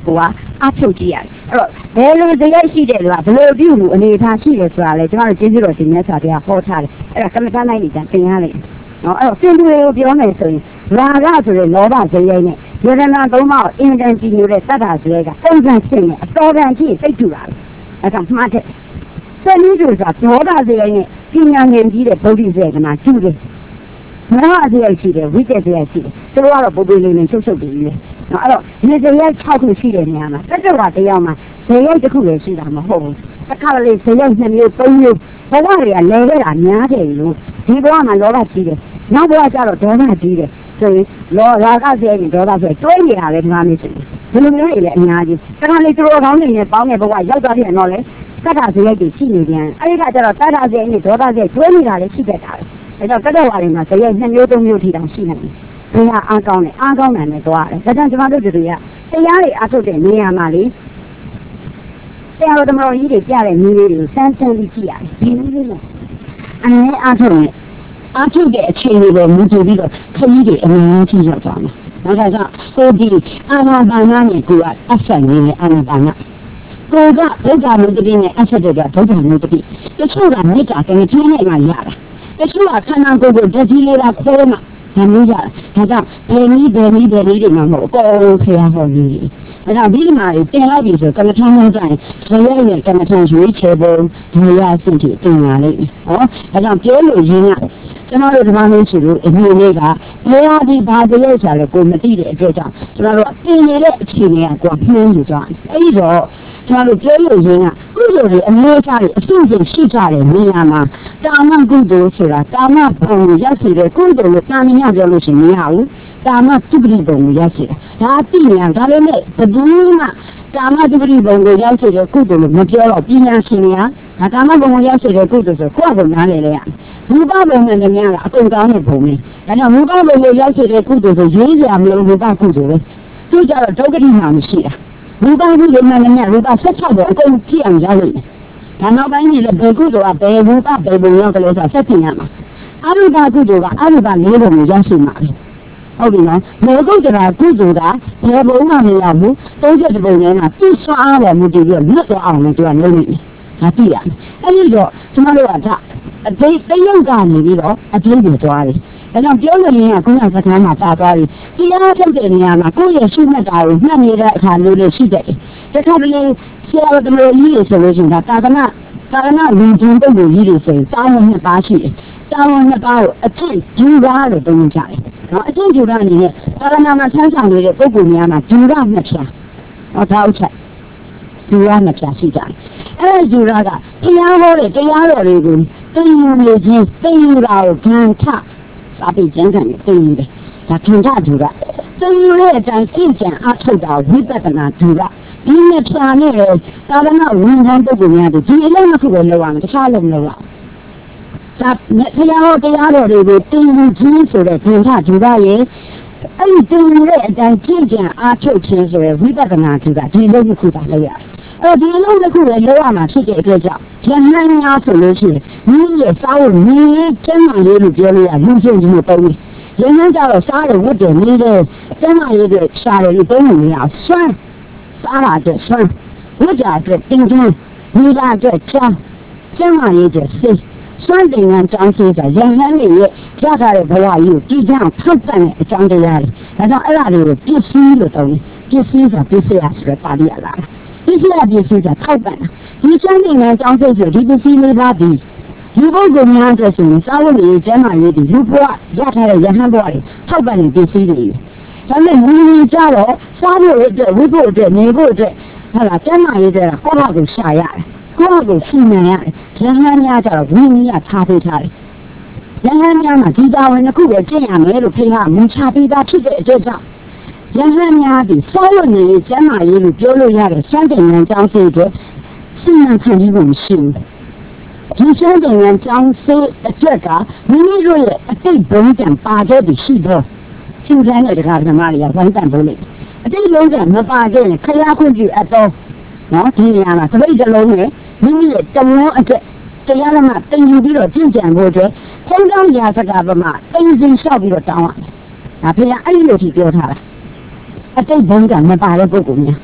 ကိုကအထုတ်ကြည့်ရတယ်အဲ့တော့ဘယ်လိုတရားရှိတယ်ဆိုတာဘယ်လိုပြုမှုအနေထားရှိတယ်ဆိုတာလေကျွန်တော်တို့ကျေးဇူးတော်ရှင်မြတ်စွာဘုရားဟောထားတယ်အဲ့ဒါကမ္မဋ္ဌာန်းလိုက်နေကြသင်ရလိမ့်နော်အဲ့တော့စင်တူတွေကိုပြောမယ်ဆိုရင်ရာဂဆိုတဲ့လောဘဇယိုင်းနဲ့ယရဏသုံးပါးအင်တန်ကြည့်နေတဲ့တတ္တဇယိုင်းကပုံစံရှင်းနေအတော်တန်ကြည့်စိတ်တူတာအဲ့ဒါမှားတဲ့စနည်းဆိုတာဒေါသဇယိုင်းနဲ့ပညာဉာဏ်ကြီးတဲ့ဗုဒ္ဓဇယိုင်းကမှကျူတယ်မဟာဇယိုင်းရှိတယ်ဝိတ္တဇယိုင်းရှိတယ်သူတို့ကတော့ပုံပေးလေးနဲ့ချုပ်ပြီးပြီနော်အဲ့တော့ဒီဇယိုင်း6ခုရှိတဲ့နေရာမှာတတ္တဝါတရားမှာဇယိုင်းတစ်ခုလည်းရှိတာမဟုတ်ဘူးတစ်ခါလေဇယိုင်း2မျိုး3မျိုးဘဝတွေကလဲခဲ့တာများတယ်လို့ဒီဘဝမှာလောဘကြီးတယ်နောက်ဘဝကျတော့ဒေါသကြီးတယ်ဆိုရင်လောရာဂဇယိုင်းနဲ့ဒေါသဇယိုင်းတွဲနေတာလည်းဒီမှာမျိုးရှိတယ်ဘယ်လိုမျိုးတွေလဲအများကြီးတစ်ခါလေသူတို့ကောင်းနေနဲ့ပေါင်းတဲ့ဘဝရောက်သွားပြန်တော့လေတတ္တဇယိုင်းတွေရှိနေပြန်အဲ့ဒီကကျတော့တတ္တဇယိုင်းနဲ့ဒေါသဇယိုင်းတွဲနေတာလည်းရှိတတ်တာပဲဒါကြောင့်တတ္တဝါတွေမှာဇယိုင်း2မျိုး3မျိုးထိတောင်ရှိနေတယ်ဘယ်ဟာအားကောင်းတယ်အားကောင်းတယ်နဲ့သွားတယ်ဒါကြောင့်ကျွန်တော်တို့တွေကတရားတွေအားထုတ်တဲ့နေရာမှာလေတရားတော်တော်ကြီးတွေကြားတဲ့မျိုးလေးတွေကိုစမ်းပြီးကြည့်ရတယ်ဒီလိုလေးနဲ့အနည်းအားထုတ်ရင်အားထုတ်တဲ့အခြေအနေကိုမြင်ကြည့်ပြီးတော့ခရီးတွေအများကြီးရောက်သွားမယ်ဒါကြောင့်ကိုဒီအာနာပါနာနဲ့ကိုကအဆက်နေတဲ့အာနာပါနာကိုကဒုက္ခမျိုးတည်းနဲ့အဆက်တွေကဒုက္ခမျိုးတည်းတချို့ကမေတ္တာကလည်းချင်းနဲ့မှရတာတချို့ကခန္ဓာကိုယ်ကိုတတိလေးလာခေါ်မှဒါမျိုးရတာဒါကြောင့်ဘယ်နည်းတွေမှမဟုတ်အကုန်ဆရာဟောကြီးအဲ့တော့ဒီမှာတင်လိုက်ပြီဆိုကမ္မထမ်းလုံးတိုင်းဇယိုင်းနဲ့ကမ္မထမ်းရွေးချယ်ပုံဒီရအဆင့်ထိတင်လာလိမ့်မယ်ဟောဒါကြောင့်ပြောလို့ရင်းကကျွန်တော်တို့ဒီမှာလို့ရှိလို့အမျိုးလေးကတရားဒီဘာတည်းဆိုလဲကိုမသိတဲ့အတွက်ကြောင့်ကျွန်တော်တို့တင်နေတဲ့အခြေအနေကကိုနှင်းယူကြတယ်အဲ့ဒီတော့ကျွန်တော်တို့ပြောလို့ရင်းကကုသိုလ်တွေအမျိုးသားတွေအစုစုရှိကြတဲ့နေရာမှာကာမကုသိုလ်ဆိုတာကာမဘုံကိုရောက်စေတဲ့ကုသိုလ်လို့တာမညပြောလို့ရှိရင်မရဘူးကာမတုပ္ပတိဘုံကိုရောက်စေတာဒါသိနေဒါလည်းနဲ့ဘယ်သူမှကာမတုပ္ပတိဘုံကိုရောက်စေတဲ့ကုသိုလ်လို့မပြောတော့ပညာရှင်တွေကဒါကာမဘုံကိုရောက်စေတဲ့ကုသိုလ်ဆိုကိုယ့်ဘုံနားလေလေရမူပဘုံနဲ့လည်းများတာအကုန်ကောင်းတဲ့ဘုံပဲဒါကြောင့်မူပဘုံကိုရောက်စေတဲ့ကုသိုလ်ဆိုရေးစရာမလိုမူပကုသိုလ်ပဲသူကြတော့ဒုက္ခတိမှမရှိတာရူပကုသိုလ်မှလည်းရူပ16ပဲအကုန်ကြည့်အောင်ရလိမ့်မယ်။ဒါနောက်ပိုင်းကြီးလည်းဘယ်ကုသိုလ်ကဘယ်ရူပဘယ်ဘုံရောကလေးဆိုဆက်ပြင်ရမှာ။အရူပကုသိုလ်ကအရူပ၄ဘုံကိုရရှိမှာပဲ။ဟုတ်ပြီနော်။မေကုတ္တရာကုသိုလ်ကဘယ်ဘုံမှမရဘူး။30ဘုံထဲမှာပြည့်စွာအားပေါ်မူတည်ပြီးလွတ်သွားအောင်လည်းသူကလုပ်နေတယ်။ဒါသိရတယ်။အဲဒီတော့ကျွန်တော်တို့ကဒါအသိတရုပ်ကနေပြီးတော့အပြည့်ပြသွားတယ်။ဒါကြောင့်ပြောလို့ရင်းကခုနကစကားမှာပါသွားပြီ။တရားထုတ်တဲ့နေရာမှာကိုယ့်ရဲ့ရှုမှတ်တာကိုမှတ်နေတဲ့အခါမျိုးလေးရှိတယ်။တခါတလေဆရာတော်သမီးကြီးတွေဆိုလို့ရှိရင်ဒါသာသနာလူချင်းပုဂ္ဂိုလ်ကြီးတွေဆိုရင်တာဝန်နှစ်ပါးရှိတယ်။တာဝန်နှစ်ပါးကိုအကျင့်ယူပါလို့သုံးကြတယ်။နော်အကျင့်ယူတာအနေနဲ့သာသနာမှာဆန်းဆောင်နေတဲ့ပုဂ္ဂိုလ်များမှာယူရနှစ်ဖြာ။ဟောဒါဥစ္စာယူရနှစ်ဖြာရှိကြတယ်။အဲ့ဒီယူရကတရားဟောတဲ့တရားတော်တွေကိုသိယူနေခြင်းသိယူတာကိုခံထစာပေကျမ်းဂန်နဲ့သိယူတယ်ဒါခံထယူတာသိယူတဲ့အတိုင်းသိကြံအထုတ်တာဝိပဿနာယူတာဒီနဲ့ဖြာနဲ့သာသနာဝန်ထမ်းပုဂ္ဂိုလ်များတို့ဒီအလုံးတစ်ခုပဲလုပ်ရမယ်တခြားလုံးမလုပ်ရဘူးဒါတရားတော်တွေကိုသိယူခြင်းဆိုတဲ့ခံထယူတာရဲ့အဲ့ဒီသိယူတဲ့အတိုင်းသိကြံအထုတ်ခြင်းဆိုတဲ့ဝိပဿနာယူတာဒီလုံးတစ်ခုသာလုပ်ရတယ်ဒီလုံးတစ်ခုပဲလောက်ရမှာဖြစ်တဲ့အတွက်ကြောင့်ဉာဏ်နဲ့များဆိုလို့ရှိရင်ဒီရဲ့စားဖို့နည်းကျမ်းမာရေးလို့ပြောလို့ရလူချင်းကြီးကိုပုံပြီးဉာဏ်နဲ့ကြတော့စားတယ်ဝတ်တယ်နေတဲ့ကျမ်းမာရေးတွေရှားတယ်လို့ပုံလို့မရဆွမ်းစားတာတဲ့ဆွမ်းဝတ်ကြတဲ့တင်ကျင်းနေတာတဲ့ချမ်းကျမ်းမာရေးတဲ့စိတ်စွမ်းတင်ကန်းကြောင်းစေးတာဉာဏ်နဲ့ရဲ့ကြားထားတဲ့ဘဝကြီးကိုကြည်ကြအောင်ထောက်ပံ့တဲ့အကြောင်းတရားတွေဒါကြောင့်အဲ့ဒါတွေကိုပစ္စည်းလို့သုံးတယ်ပစ္စည်းဆိုပစ္စည်းရဆိုတဲ့ပါဠိရလားဒီစရာပစ္စည်းကထောက်ပံ့ဒီချမ်းတင်နဲ့ကြောင်းစိတ်ဆိုဒီပစ္စည်းလေးပါးဒီဒီဘုရားများအတွက်ဆိုရင်စာဝတ်ရေးကျမ်းမာရေးဒီလူဘဝရထားတဲ့ရဟန်းဘဝတွေထောက်ပံ့တဲ့ပစ္စည်းတွေဒါနဲ့လူကြီးကြတော့စားဖို့အတွက်ဝိဖို့အတွက်နေဖို့အတွက်ဟာလားကျမ်းမာရေးတဲ့ကိုယ့်ဘာကိုရှာရတယ်ကိုယ့်ဘာကိုစီမံရတယ်ရဟန်းများကြတော့ဝိနည်းကထားပေးထားတယ်ရဟန်းများမှာဒီတာဝန်တစ်ခုပဲကျင့်ရမယ်လို့ဖေကမူချပေးတာဖြစ်တဲ့အတွက်ကြောင့်ရဟန်းများဒီစောလို့နေကျမ်းမာရေးလို့ပြောလို့ရတဲ့စံတင်ဉာဏ်ကြောင်းစိတ်တွေစီမံခံပြီးဖို့မရှိဘူးဒီစံတင်ဉာဏ်ကြောင်းစိတ်အတွက်ကမိမိတို့ရဲ့အတိတ်ဘုံကံပါခဲ့ပြီးရှိတော့ရှင်းတဲ့တရားဓမ္မတွေကဝိုင်းတန်ဖို့လေအတိတ်လုံးကမပါခဲ့ရင်ခရခွင့်ပြုအပ်တော့နော်ဒီနေရာမှာသတိတလုံးနဲ့မိမိရဲ့တဝန်းအတွက်တရားဓမ္မတင်ယူပြီးတော့ကျင့်ကြံဖို့အတွက်ထုံးတောင်းရာစကားပမာအင်းစင်လျှောက်ပြီးတော့တောင်းရမယ်ဒါဖေကအဲ့ဒီလိုထိပြောထားတာအတိတ်ဘုံကမပါတဲ့ပုဂ္ဂိုလ်များ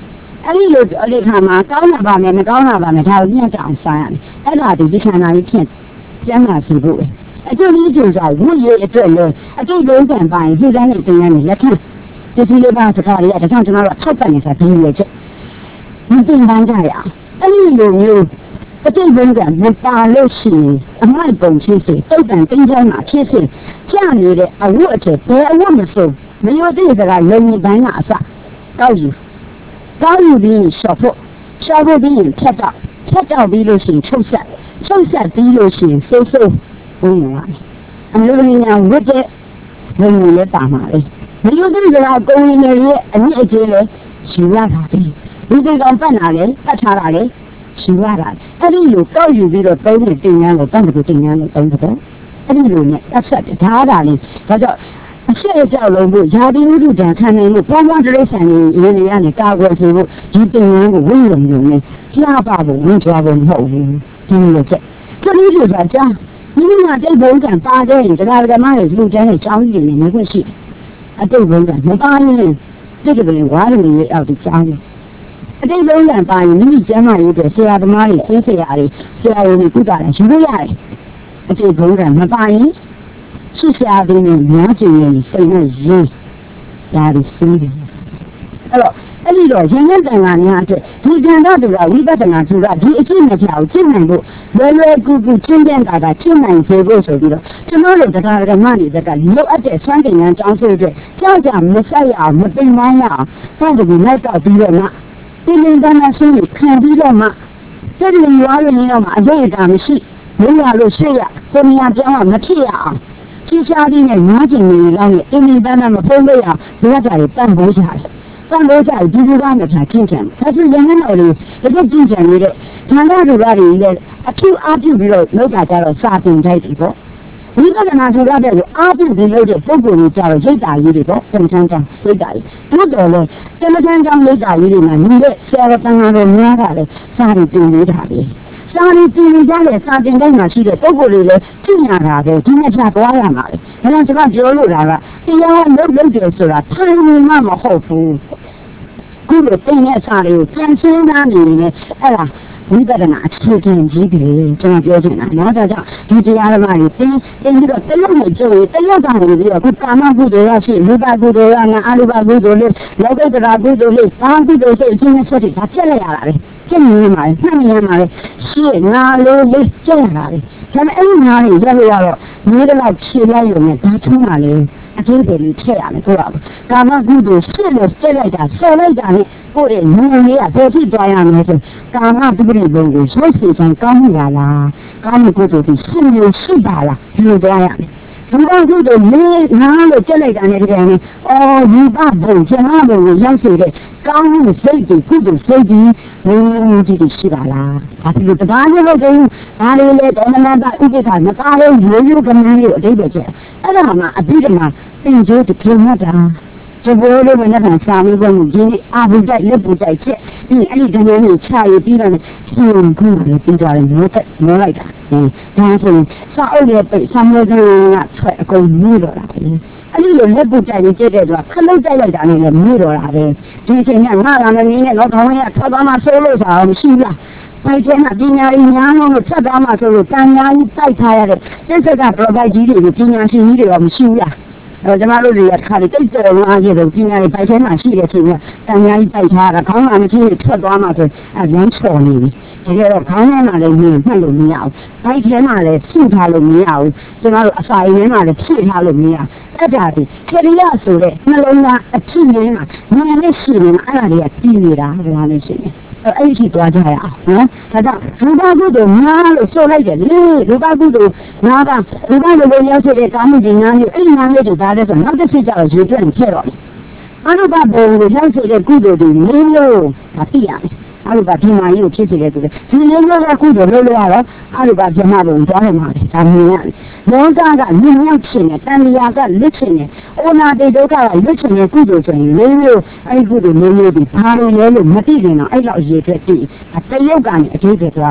အဲ့ဒီလိုအဲ့ဒီခါမှာကောင်းတာပါမယ်မကောင်းတာပါမယ်ဒါကိုညှက်ကြအောင်ဆိုင်ရတယ်အဲ့ဒါဒီခန္ဓာကြီးဖြင့်ကျမ်းမာစီဖို့ပဲအကျိုးလေးကျိုးစားဝိရအတွက်လည်းအကျိုးလုံးကံပိုင်းဒီတိုင်းနဲ့တင်ရနေလက်ထပ်ဒီစီလေးပါစကားလေးကဒါကြောင့်ကျွန်တော်တို့ထောက်ပတ်နေတာဒီလိုချက်မတင်ပန်းကြရအောင်အဲ့ဒီလိုမျိုးအကျိုးလုံးကံမပါလို့ရှိရင်အမိုက်ပုံဖြစ်စေတုတ်တန်တင်းချမ်းမှာဖြစ်စေကြာနေတဲ့အဝတ်အထည်ဘယ်အဝတ်မစိုးမယောတိစကားလုံနေပန်းကအစတောက်ယူပြီးရှော့ဖို့ပြီးရင်ဖြတ်တော့ပြီးလို့ရှိရင်ချုပ်ဆက်ပြီးလို့ရှိရင်ဆိုးဝင်လာတယ်အလိုလိုညာဝတ်တဲ့ဝင်ရတာမှာလေမယောတိစကားကိုဝင်နေရဲ့အမြင့်အကျယ်လေယူရတာဒီကောင်ပတ်လာလေပတ်ထားတာလေယူရတာအဲ့ဒီလိုတောက်ယူပြီးတော့သုံးနေတင်ရမ်းကိုတန်းတူတင်ရမ်းလို့သုံးတယ်အဲ့ဒီလိုနဲ့အဆက်ဒါဒါလေးဒါကြောင့်အရှိအကြောက်လုံးဖို့ယာတိဥဒ္ဒတံခံနိုင်လို့ပေါင်းပေါင်းတရိษံနေရင်းနေရနေကာကွယ်စေဖို့ဒီတင်ရမ်းကိုဝိရုံရုံနဲ့ကြားပါဖို့ဝင်ကြဖို့မဟုတ်ဘူးဒီလိုချက်ဒီလိုဆိုတာကြားမိမိကတိတ်ဘုံကံပါတဲ့ရင်တရားဓမ္မတွေလူကျန်းတွေကြောင်းကြီးနေနေခွင့်ရှိအတိတ်ဘုံကမပါရင်တိတ်ကလေးဝါရီရဲ့အောက်ဒီကြောင်းကြီးအတိတ်ဘုံကပါရင်မိမိကျမ်းမာရေးအတွက်ဆရာသမားတွေဆရာတွေကုသတယ်ယူလို့ရတယ်အတိတ်ဘုံကမပါရင်ရှိရှားပြီးများကျင်ရင်စိတ်နဲ့ရေးဒါဒီစင်းတယ်အဲ့ဒီတော့ရင်းနှီးတန်ခါများအတွက်ဒီကံတော့တူတာဝိပဿနာဆိုတာဒီအကျင့်နဲ့ကြောက်ကျင့်နိုင်ဖို့လွယ်ကူချင်းကျင့်တာကျင့်နိုင်စေဖို့ဆိုပြီးတော့ကျွန်တော်တို့တရားဓမ္မတွေတက်ကလိုအပ်တဲ့စွမ်းကဉ္ဇဉ်ကြောင်းဆိုအတွက်ကြောက်ကြမဆက်ရအောင်မသိမ်းနိုင်ရအောင်စတဲ့ဒီလိုက်တော့ပြီးတော့မှတင်းတင်းတန်းတန်းရှင်းပြီးခံပြီးတော့မှစတဲ့ဒီရွာရင်းတော့မှအရေးအတာမရှိလို့ရလို့ရှိရကိုမြာပြောင်းမဖြစ်ရအောင်ရှိရှားပြီးနဲ့ငါးကျင်နေလောက်နဲ့တင်းတင်းတန်းတန်းမဖုံးလို့ရဘုရားကြတယ်တန်ဖိုးကြတယ်တန်ဖိုးကြဒီလိုကမှဖြာချင်းချင်ဒါဆိုရင်လည်းတော့လေဒီချင်းချင်နေတဲ့ဌာနတွေကလည်းအထူးအားပြုပြီးတော့လောက်တာကြတော့စာတင်တိုက်တယ်ပေါ့ဝိပဿနာဆိုတာတဲ့အားပြုပြီးလို့တဲ့ပုံပုံကြီးကြတော့ရိတ်တာကြီးတွေပေါ့သင်္ချမ်းကြောင့်ရိတ်တာကြီးတို့တော်လဲသင်္ချမ်းကြောင့်ရိတ်တာကြီးတွေမှာနေတဲ့ဆရာတော်တန်ခါတော်များတာလေစာတွေတင်နေတာလေစာရီတင်ကြတဲ့စာတင်တိုင်းမှာရှိတဲ့ပုံကိုယ်လေးလည်းကြည့်ရတာပဲဒီနေ့ဖြတ်သွားရမှာလေဒါကြောင့်ကျွန်တော်ပြောလို့တာကတရားလုပ်တယ်ဆိုတာထိုင်နေမှမဟုတ်ဘူးခုလိုတင်တဲ့စာတွေကိုပြန်ရှင်းသားနေနေအဲ့ဒါဝိပဿနာအခြေခံကြီးတွေကျွန်တော်ပြောချင်တာနော်ဒါကြောင့်ဒီတရားဓမ္မတွေတင်ပြီးတော့တလုံးနဲ့ကြိုးတလုံးကနေပြီးတော့ခုကာမကုသိုလ်ရရှိလူပကုသိုလ်ရနာအလုပကုသိုလ်လေးလောကုတ္တရာကုသိုလ်လေးဘာကုသိုလ်စိတ်အချင်းနဲ့ဆက်ပြီးဒါပြက်လိုက်ရတာလေကျင့်နေမှာလေနှံ့နေမှာလေရှေ့ငါလေးလေးကျင့်ရတာလေဒါပေမဲ့အဲ့ဒီငါလေးရက်လို့ရတော့မြေတော့ခြေလိုက်ရုံနဲ့ဒါထုံးတာလေအကျိုးတွေလေးထည့်ရမယ်ဆိုတော့ကာမကုသိုလ်ရှေ့လို့ဆက်လိုက်တာဆက်လိုက်တာနဲ့ကိုယ့်ရဲ့ဉာဏ်လေးကဘယ်ဖြစ်သွားရမလဲဆိုကာမတုပ္ပရိဘုံကိုဆွေးစီဆောင်ကောင်းမှုလားကောင်းမှုကုသိုလ်ကိုရှင်းလို့ရှိပါလားဒီလိုသွားရမယ်ဒီလိုကုသိုလ်လေးငါလို့ကြက်လိုက်တာနဲ့တကယ်နဲ့ဒီပဘုံကျန်ဘုံကိုရောက်စေတဲ့ကောင်းမှုစိတ်တွေကုသိုလ်စိတ်တွေငြိမ်းချမ်းရှိပါလားဒါဒီလိုတရားရလို့ကိန်းဒါလေးလေဒေါမနတာဥပ္ပခါမသားလို့ရိုးရိုးကမှန်းလေးအတိတ်ပဲကျအဲ့ဒါမှအပြီးတမှာသင်္ကြိုးတစ်ခေတ်မှတ်တာကျဘိုးလေးမနဲ့ဆာမီးဘုံကြီးအာဘူတိုက်လက်ပူတိုက်ချက်ဒီအဲ့ဒီကနေ့နဲ့ခြာရပြီးတော့ရှင်ခုလေးပြီးသွားတယ်မိုးလိုက်တာဒါဆိုရင်စာအုပ်ရဲ့ပိတ်ဆံလို့ကထွက်အကုန်မြည်တော့တာပဲအဲ့ဒီလိုလက်ပူတိုက်ကြီးကျတဲ့တော့ခလုတ်တိုက်လိုက်တာနဲ့လည်းမြည်တော့တာပဲဒီအချိန်ကငါလာနေနဲ့တော့ခေါင်းရထွက်သွားမှဆိုးလို့ဆိုတာမရှိဘူးလားပိုက်ထဲမှာပညာရေးများလို့ဆက်သွားမှဆိုလို့တန်များကြီးတိုက်ထားရတဲ့စိတ်ဆက်က provide ကြီးတွေပညာရှင်ကြီးတွေကမရှိဘူးလားကျွန်တော်တို့တွေကခါလေးတိတ်တော်လာကြတယ်ပညာရေးပိုက်ထဲမှာရှိတဲ့ချိန်ကတန်များကြီးတိုက်ထားတာခေါင်းကမချင်းထွက်သွားမှဆိုအရမ်းချော်နေပြီဒီကတော့ခေါင်းထဲမှာလည်းမြင်မှတ်လို့မရဘူးပိုက်ထဲမှာလည်းဖြည့်ထားလို့မရဘူးကျွန်တော်တို့အစာရင်းထဲမှာလည်းဖြည့်ထားလို့မရအဲ့ဒါဒီခရိယာဆိုတဲ့နှလုံးသားအဖြစ်ရင်းမှာဉာဏ်နဲ့ရှိနေတာအဲ့ဒါတွေကပြီးနေတာဒါလည်းရှိနေအဲ့ဒီသွားကြရအောင်နော်ဒါကြောင့်လူပါကုသိုလ်ငါလို့ဆိုလိုက်တယ်လေလူပါကုသိုလ်ငါကလူပါလိုရောက်တဲ့ကာမှုကြီးငါမျိုးအဲ့ဒီငါမျိုးတွေဒါလည်းဆိုနောက်တစ်ချက်ကျတော့ရေတွက်ဖြစ်တော့အနုပါဘုံကိုရောက်တဲ့ကုသိုလ်တွေမျိုးမျိုးဒါသိရမယ်အဲ့လိုပါဒီမာကြီးကိုဖြစ်စေတဲ့သူတွေဒီလိုမျိုးကကုသိုလ်လုပ်လို့ရတော့အဲ့လိုပါပြမဘုံသွားရမှာလေဒါမြင်ရတယ်လောကကမြင်ရောက်ခြင်းနဲ့တန်လျာကလွတ်ခြင်းနဲ့ဩနာတိဒုက္ခကလွတ်ခြင်းနဲ့ကုသိုလ်ဆိုရင်လေးမျိုးအဲ့ဒီကုသိုလ်မျိုးမျိုးဒီဘာလို့လဲလို့မသိရင်တော့အဲ့လောက်အရေးအတွက်တည်တရုပ်ကနေအကျိုးတွေသွားတာ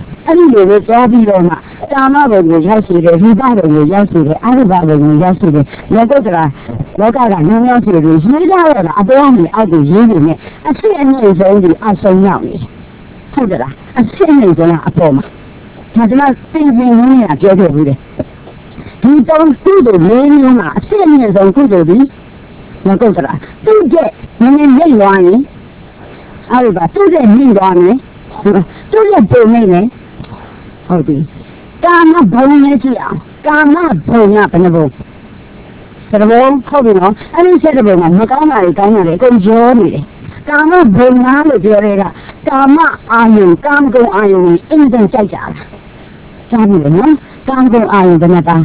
အဲ့ဒီလိုပဲသွားပြီးတော့မှကာမဘုံကိုရောက်ရှိတယ်ရူပဘုံကိုရောက်ရှိတယ်အရူပဘုံကိုရောက်ရှိတယ်လောကုတ္တရာလောကကနည်းနည်းဆိုလို့ရေးကြတော့တာအပေါ်ကနေအောက်ကိုရေးနေတယ်အစစ်အမြင့်ဆုံးဒီအဆုံးရောက်နေဟုတ်တယ်လားအစစ်အမြင့်ဆုံးကအပေါ်မှာဒါကပြင်ရင်းနေတာပြောခဲ့ဘူးတယ်ဒီတော့ကုသိုလ်လေးမျိုးမှာအစစ်အမြင့်ဆုံးကုသိုလ်ဒီလောကုတ္တရာသူ့တဲ့နည်းနည်းရိပ်သွားရင်အဲ့ဒီပါသူ့တဲ့မြင့်သွားမယ်သူ့ရဲ့ပုံနေတယ်ဟုတ်ပြီကာမဘုံနဲ့ကြည့်အောင်ကာမဘုံကဘယ်နှဘုံစရဘုံဟုတ်ပြီနော်အဲ့ဒီစရဘုံကမကောင်းတာတွေကောင်းတာတွေအကုန်ရောနေတယ်ကာမဘုံလားလို့ပြောတဲ့ကကာမအာယုံကာမဂုဏ်အာယုံကိုအင်းတန်ကြိုက်ကြတာကြားပြီနော်ကာမဂုဏ်အာယုံဘယ်နှပါ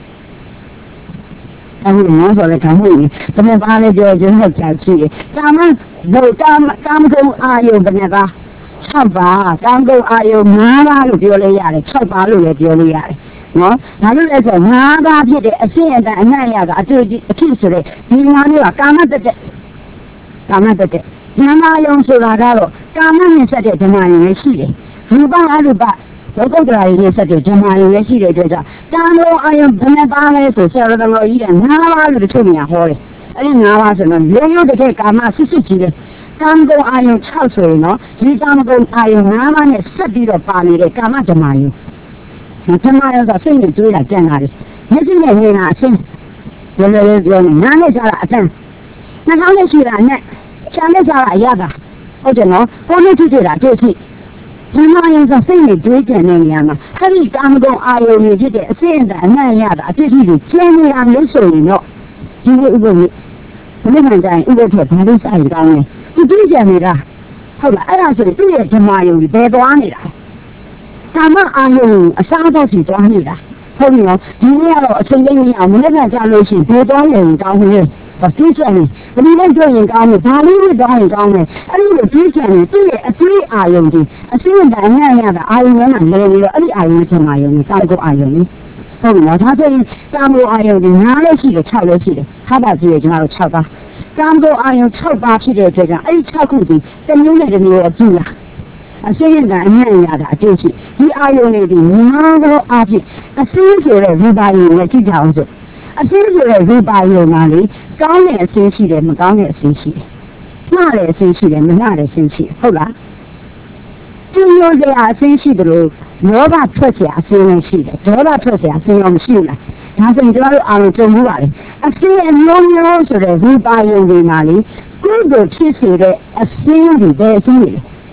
အခုနော်ဆိုလည်းခံမှုကြီးဘယ်နှပါလဲပြောခြင်းဟုတ်ကြရှိတယ်ကာမဘုံကာမဂုဏ်အာယုံဘယ်နှပါ6ပါကာမဂုဏ်အာယုံ5ပါလို့ပြောလို့ရတယ်6ပါလို့လည်းပြောလို့ရတယ်နော်ဒါလို့လည်းဆို5ပါဖြစ်တဲ့အရှင်းအတန်အနံ့ရကအတူအဖြစ်ဆိုတဲ့ဒီ5မျိုးကကာမတတ္တဓမ္မယုံဆိုတာကတော့ကာမနဲ့ဆက်တဲ့ဓမ္မယုံလည်းရှိတယ်ရူပအရူပလောကုတ္တရာရဲ့ဆက်တဲ့ဓမ္မယုံလည်းရှိတဲ့အတွက်ကြောင့်ကာမဂုဏ်အာယုံဘယ်နှပါလဲဆိုဆရာတော်ကြီးက5ပါလို့တချို့များဟောတယ်အဲ့ဒီ5ပါဆိုတော့လုံးလုံးတစ်ခါကာမစစ်စစ်ကြီးတယ်ကာမဂုဏ်အာယုံ6ဆိုရင်နော်ဒီကာမဂုဏ်အာယုံ5ပါးနဲ့ဆက်ပြီးတော့ပါနေတဲ့ကာမဓမ္မယုံဓမ္မယုံဆိုစိတ်နဲ့တွေးတာကြံ့လာတယ်မျက်စိနဲ့မြင်တာအချင်းပြောနားနဲ့ကြားတာအတန်းနှာခေါင်းနဲ့ရှိတာနဲ့ချမ်းနဲ့ကြားတာအရသာဟုတ်တယ်နော်ကိုယ်နဲ့ကြည့်တာတွေ့ရှိဓမ္မယုံဆိုစိတ်နဲ့တွေးကြံတဲ့နေရာမှာအဲ့ဒီကာမဂုဏ်အာယုံကြီးဖြစ်တဲ့အစင်းအနံ့ရတာအဖြစ်ကြီးကိုကျင်းနေတာလို့ဆိုရင်တော့ဒီလိုဥပ္ပဝိဘယ်မှန်တိုင်းဥပ္ပထက်ဘာလို့စာရင်ကောင်းလဲသူတွေးကြံနေတာဟုတ်လားအဲ့ဒါဆိုရင်သူ့ရဲ့ဓမ္မယုံကြီးဘယ်သွားနေတာကာမအာယုံအစားတော့စီသွားနေတာဟုတ်ပြီနော်ဒီနေ့ကတော့အချိန်လေးမရအောင်မနေ့ကကြားလို့ရှိရင်ဘယ်သွားလဲကောင်းတယ်ဘာတွေးကြံနေဘယ်လိုလဲတွေ့ရင်ကောင်းတယ်ဘာလို့လဲသွားရင်ကောင်းတယ်အဲ့ဒီလိုတွေးကြံနေသူ့ရဲ့အတွေးအာယုံကြီးအစင်းအတိုင်းရတာအာယုံနဲ့လဲပြီးတော့အဲ့ဒီအာယုံနဲ့ဓမ္မယုံနဲ့ကာမဂုဏ်အာယုံကြီးဟုတ်ပြီနော်ဒါဆိုရင်ကာမဂုဏ်အာယုံကြီး9လည်းရှိတယ်6လည်းရှိတယ်ဟာပါကြည့်ရကျွန်တော်တို့6ပါကာမဂုဏ်အာယုံ6ပါဖြစ်တဲ့အတွက်ကြောင့်အဲ့ဒီ6ခုဒီတစ်မျိုးနဲ့တစ်မျိုးအကြည့်လားအစင်းအတိုင်းအနံ့ရတာအကျိုးရှိဒီအာယုံတွေဒီ9ကတော့အဖြစ်အစင်းဆိုတဲ့ဝိပါယုံနဲ့ကြည့်ကြအောင်ဆိုအစင်းဆိုတဲ့ဝိပါယုံမှာလေကောင်းတဲ့အစင်းရှိတယ်မကောင်းတဲ့အစင်းရှိတယ်မှားတဲ့အစင်းရှိတယ်မမှားတဲ့အစင်းရှိတယ်ဟုတ်လားကျဉ်းရိုးစရာအစင်းရှိတယ်လို့လောဘထွက်เสียအစင်းလည်းရှိတယ်ဒေါသထွက်เสียအစင်းရောမရှိဘူးလားဒါဆိုရင်ကျွန်တော်တို့အားလုံးကြုံမှုပါလေအစင်းအမျိုးမျိုးဆိုတဲ့ဝိပါယုံတွေမှာလေကိုယ်ကိုဖြစ်စေတဲ့အစင်းတွေပဲအစင်းတွေ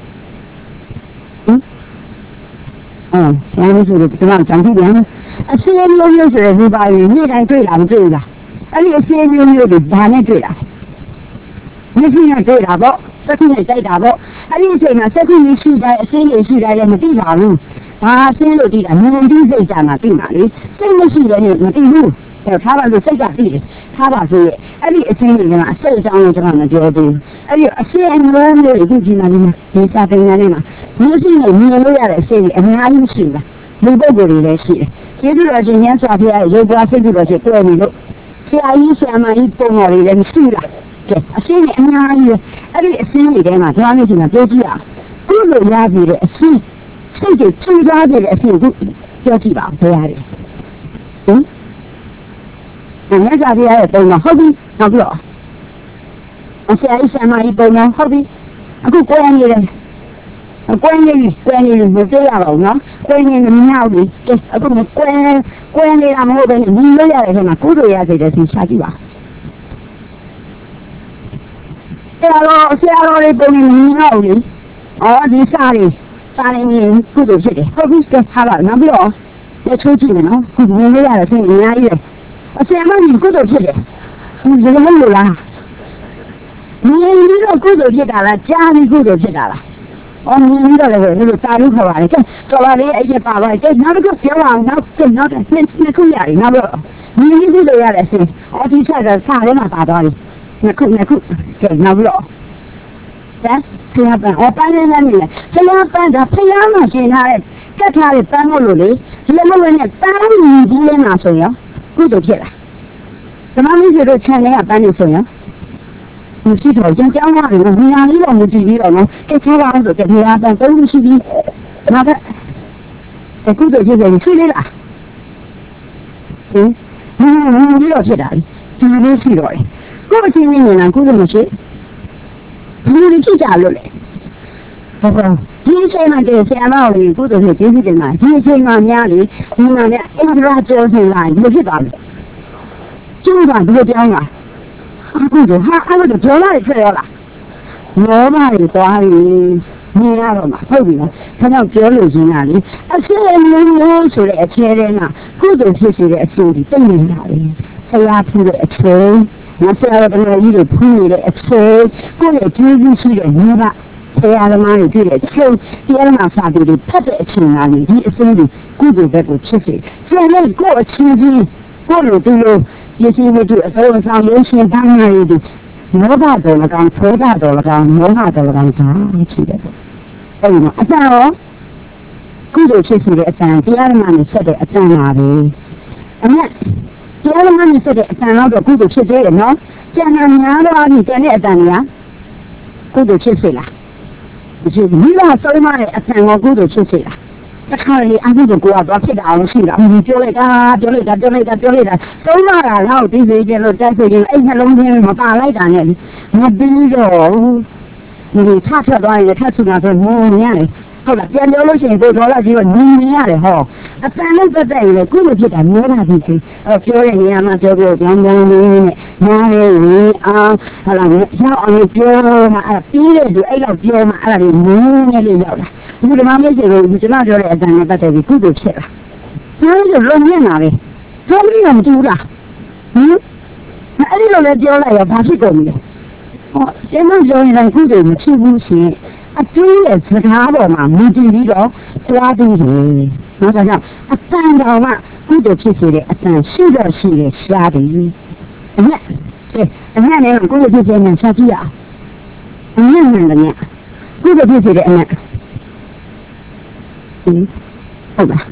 ဆရာတို့ဆိုတော့ကျွန်တော်ကြံကြည့်ပြန်အစင်းမျိုးမျိုးဆိုတဲ့ဝိပါယုံနေ့တိုင်းတွေ့လာမတွေ့ဘူးလားအဲ့ဒီအစင်းမျိုးမျိုးတွေဘာနဲ့တွေ့တာမျက်စိနဲ့တွေ့တာပေါ့စက္ကူနဲ့တိုက်တာပေါ့အဲ့ဒီအချိန်မှာစက္ကူကြီးရှိတိုင်းအစင်းကြီးရှိတိုင်းလည်းမသိပါဘူးဘာအစင်းလို့သိတာမြင်ပြီးစိတ်ကြမှာသိမှာလေစိတ်မရှိတဲ့နေ့မသိဘူးအဲ့ထားပါလို့စိတ်ကသိတယ်ထားပါဆိုရဲ့အဲ့ဒီအစင်းကြီးကအစိတ်အကြောင်းကိုကျွန်တော်မပြောသေးဘူးအဲ့ဒီအစင်းအမျိုးမျိုးတွေဒီမှာဒီစာပင်ထဲမှာမျက်စိနဲ့မြင်လို့ရတဲ့အစင်းကြီးအများကြီးရှိတာလူပုဂ္ဂိုလ်တွေလည်းရှိတယ်ကျေးဇူးတော်ရှင်ရသော်ဖျားရုပ်ပွားစိတ်တော်ရှိတွေ့နေလို့ဆရာကြီးဆရာမကြီးပုံတော်တွေလည်းမရှိလားအစင်းနဲ့အများကြီးအဲ့ဒီအစင်းတွေထဲမှာကြားနေချင်တာပြောကြည့်အောင်သူ့လိုရပြီးတဲ့အစင်းစိတ်တွေချူသွားတဲ့အစင်းကိုပြောကြည့်ပါဘယ်ရတယ်မြတ်စွာဘုရားရဲ့ပုံတော်ဟုတ်ပြီနောက်ပြီးတော့ဆရာကြီးဆရာမကြီးပုံတော်ဟုတ်ပြီအခုကိုယ်ရနေတယ်ကွဲနေမတွေ့ရပါဘူးနော်ကွဲနေမမြောက်ဘူးအခုကွဲနေတာမဟုတ်ဘဲညီလို့ရတဲ့ထဲမှာကုသိုလ်ရစေတဲ့စီရှာကြည့်ပါဆရာတော်လေးပုံနေမမြောက်ဘူးဒီစားနေကုသိုလ်ဖြစ်တယ်ဟုတ်ပြီထားပါနောက်ပြီးတော့လက်ချိုးကြည့်မယ်နော်ခုညီလို့ရတဲ့စီအများကြီးပဲဆရာမကြီးကုသိုလ်ဖြစ်တယ်ဒီလိုမလို့လားညီပြီးတော့ကုသိုလ်ဖြစ်တာလားကြားပြီးကုသိုလ်ဖြစ်တာလားမြင်ပြီးတော့လည်းဒီလိုစာလို့ခေါ်ပါလေတော်ပါလေအဲ့ဒီပါပါနောက်တစ်ခုပြောအောင်နောက်နှစ်ခုရတယ်နောက်တော့မြင်ပြီးလို့ရတဲ့အစဒီချက်ကစာထဲမှာပါသွားပြီနှစ်ခုနောက်ပြီးတော့ဆရာပန်းပန်းနေနေလေဆရာပန်းဒါဖျားမှရှင်ထားတဲ့ကတ်ထားတဲ့ပန်းမို့လို့လေဒီလိုမျိုးနဲ့ပန်းမြင်ပြီးလဲမှာဆိုရင်ကုသိုလ်ဖြစ်လာဓမ္မမင်းတို့ခြံထဲကပန်းနေဆိုရင်မရှိတော့ကျန်ကြောင်းရတယ်ညီညာလေးတော့မကြည့်ပြီးတော့နော်ကဲချောပါဆိုတဲ့နေရာပန်းသုံးခုရှိပြီးနောက်ကုသိုလ်ဖြစ်တယ်ရှိလေလားဟင်ဒီလိုဖြစ်တာဒီလိုရှိတော့တယ်ကိုယ်အချင်းချင်းနေတာကုသိုလ်မရှိဘူးဒီဖြစ်ကြလို့လေဟုတ်ကဲ့ဒီအချိန်မှာတည်းဆရာမကိုကုသိုလ်ဖြစ်ကျေးဇူးတင်ပါဒီအချိန်မှာများလေဒီမှာလည်းအင်္ဂရာကျော်စင်လာဒီဖြစ်သွားပြီကျိုးကဒီလိုပြောင်းလာအခုတော့ဟာအဲ့လိုပြောလာတယ်ဖြစ်ရောလားလောဘတွေသွားပြီမြင်ရတော့မှာဟုတ်ပြီနော်ဒါကြောင့်ပြောလို့ရင်းတာလေအဆင်းမျိုးဆိုတဲ့အချဲထဲမှာကုသိုလ်ဖြစ်စေတဲ့အဆင်းဒီတိတ်နေတာလေဆရာဖူးတဲ့အချဲမဆရာတော်ကြီးတွေဖူးနေတဲ့အချဲကိုယ့်ရဲ့ကျေးဇူးရှိတဲ့ညီမဆရာသမားတွေတွေ့တဲ့အချဲတရားနာစာပေတွေဖတ်တဲ့အချိန်ကနေဒီအဆင်းဒီကုသိုလ်ဘက်ကိုဖြစ်စေဆရာလည်းကိုယ့်အချင်းချင်းကိုယ့်လိုသူလိုရရှိမှုတွေအစောအဆောင်လို့ရှင်တန်းနေတယ်မောဟတော်လည်းကောင်းသောတာတော်လည်းကောင်းမောဟတော်လည်းကောင်းတာရှိတယ်အဲ့ဒီမှာအတန်ရောကုသိုလ်ဖြစ်စေတဲ့အတန်တရားဓမ္မနဲ့ဆက်တဲ့အတန်ပါပဲအမြတ်တရားဓမ္မနဲ့ဆက်တဲ့အတန်တော့ကုသိုလ်ဖြစ်သေးတယ်နော်ကျန်တာများတော့ဒီကျန်တဲ့အတန်တွေကကုသိုလ်ဖြစ်စေလားမရှိဘူးမိဘဆုံးမတဲ့အတန်ကိုကုသိုလ်ဖြစ်စေလားတခါလေအမှုကိုကတော့ဖြစ်တာအောင်ရှိတာပြောလိုက်တာဆုံးမတာတော့ဒီစီကျလို့တိုက်ဆိုရင်အဲ့နှလုံးသွင်းမပါလိုက်တာနဲ့မပြီးတော့ဒီထထွက်သွားရင်ထဆူတာဆိုငုံရတယ်ဟုတ်လားပြန်ပြောလို့ရှိရင်ကိုတော်လာကြီးကငုံနေရတယ်ဟောအတန်နဲ့ပတ်သက်ရင်ကုလို့ဖြစ်တာမျိုးတာဒီစီပြောတဲ့နေရာမှာပြောပြောကြောင်းလေးနဲ့နားလေးဝင်အောင်ဟုတ်လားရောက်အောင်ပြောမှအဲ့ပြီးတဲ့သူအဲ့လောက်ပြောမှအဲ့ဒါတွေငုံနေလို့ရောက်လာဒီမှာမရှိဘူးကျွန်တော်ပြောတဲ့အတန်နဲ့ပတ်သက်ပြီးကုသိုလ်ဖြစ်လာပြောလို့လုံးမြင်လာပဲပြောလို့မတူလားအဲ့ဒီလိုလည်းပြောလိုက်ရောဘာဖြစ်ကုန်လဲကျွန်တော်ပြောရင်ကုသိုလ်မဖြစ်ဘူးရှင်အကျိုးရဲ့စကားပေါ်မှာမူတည်ပြီးတော့သွားပြီးတယ်နော်ဒါကြောင့်အတန်တော်ကကုသိုလ်ဖြစ်စေတဲ့အတန်ရှိတော့ရှိတယ်ရှားတယ်အမြတ်နဲ့ကုသိုလ်ဖြစ်စေတဲ့ရှားကြည့်ရအောင်အမြတ်နဲ့လည်းကုသိုလ်ဖြစ်စေတဲ့အမြတ်ဟုတ်ပါ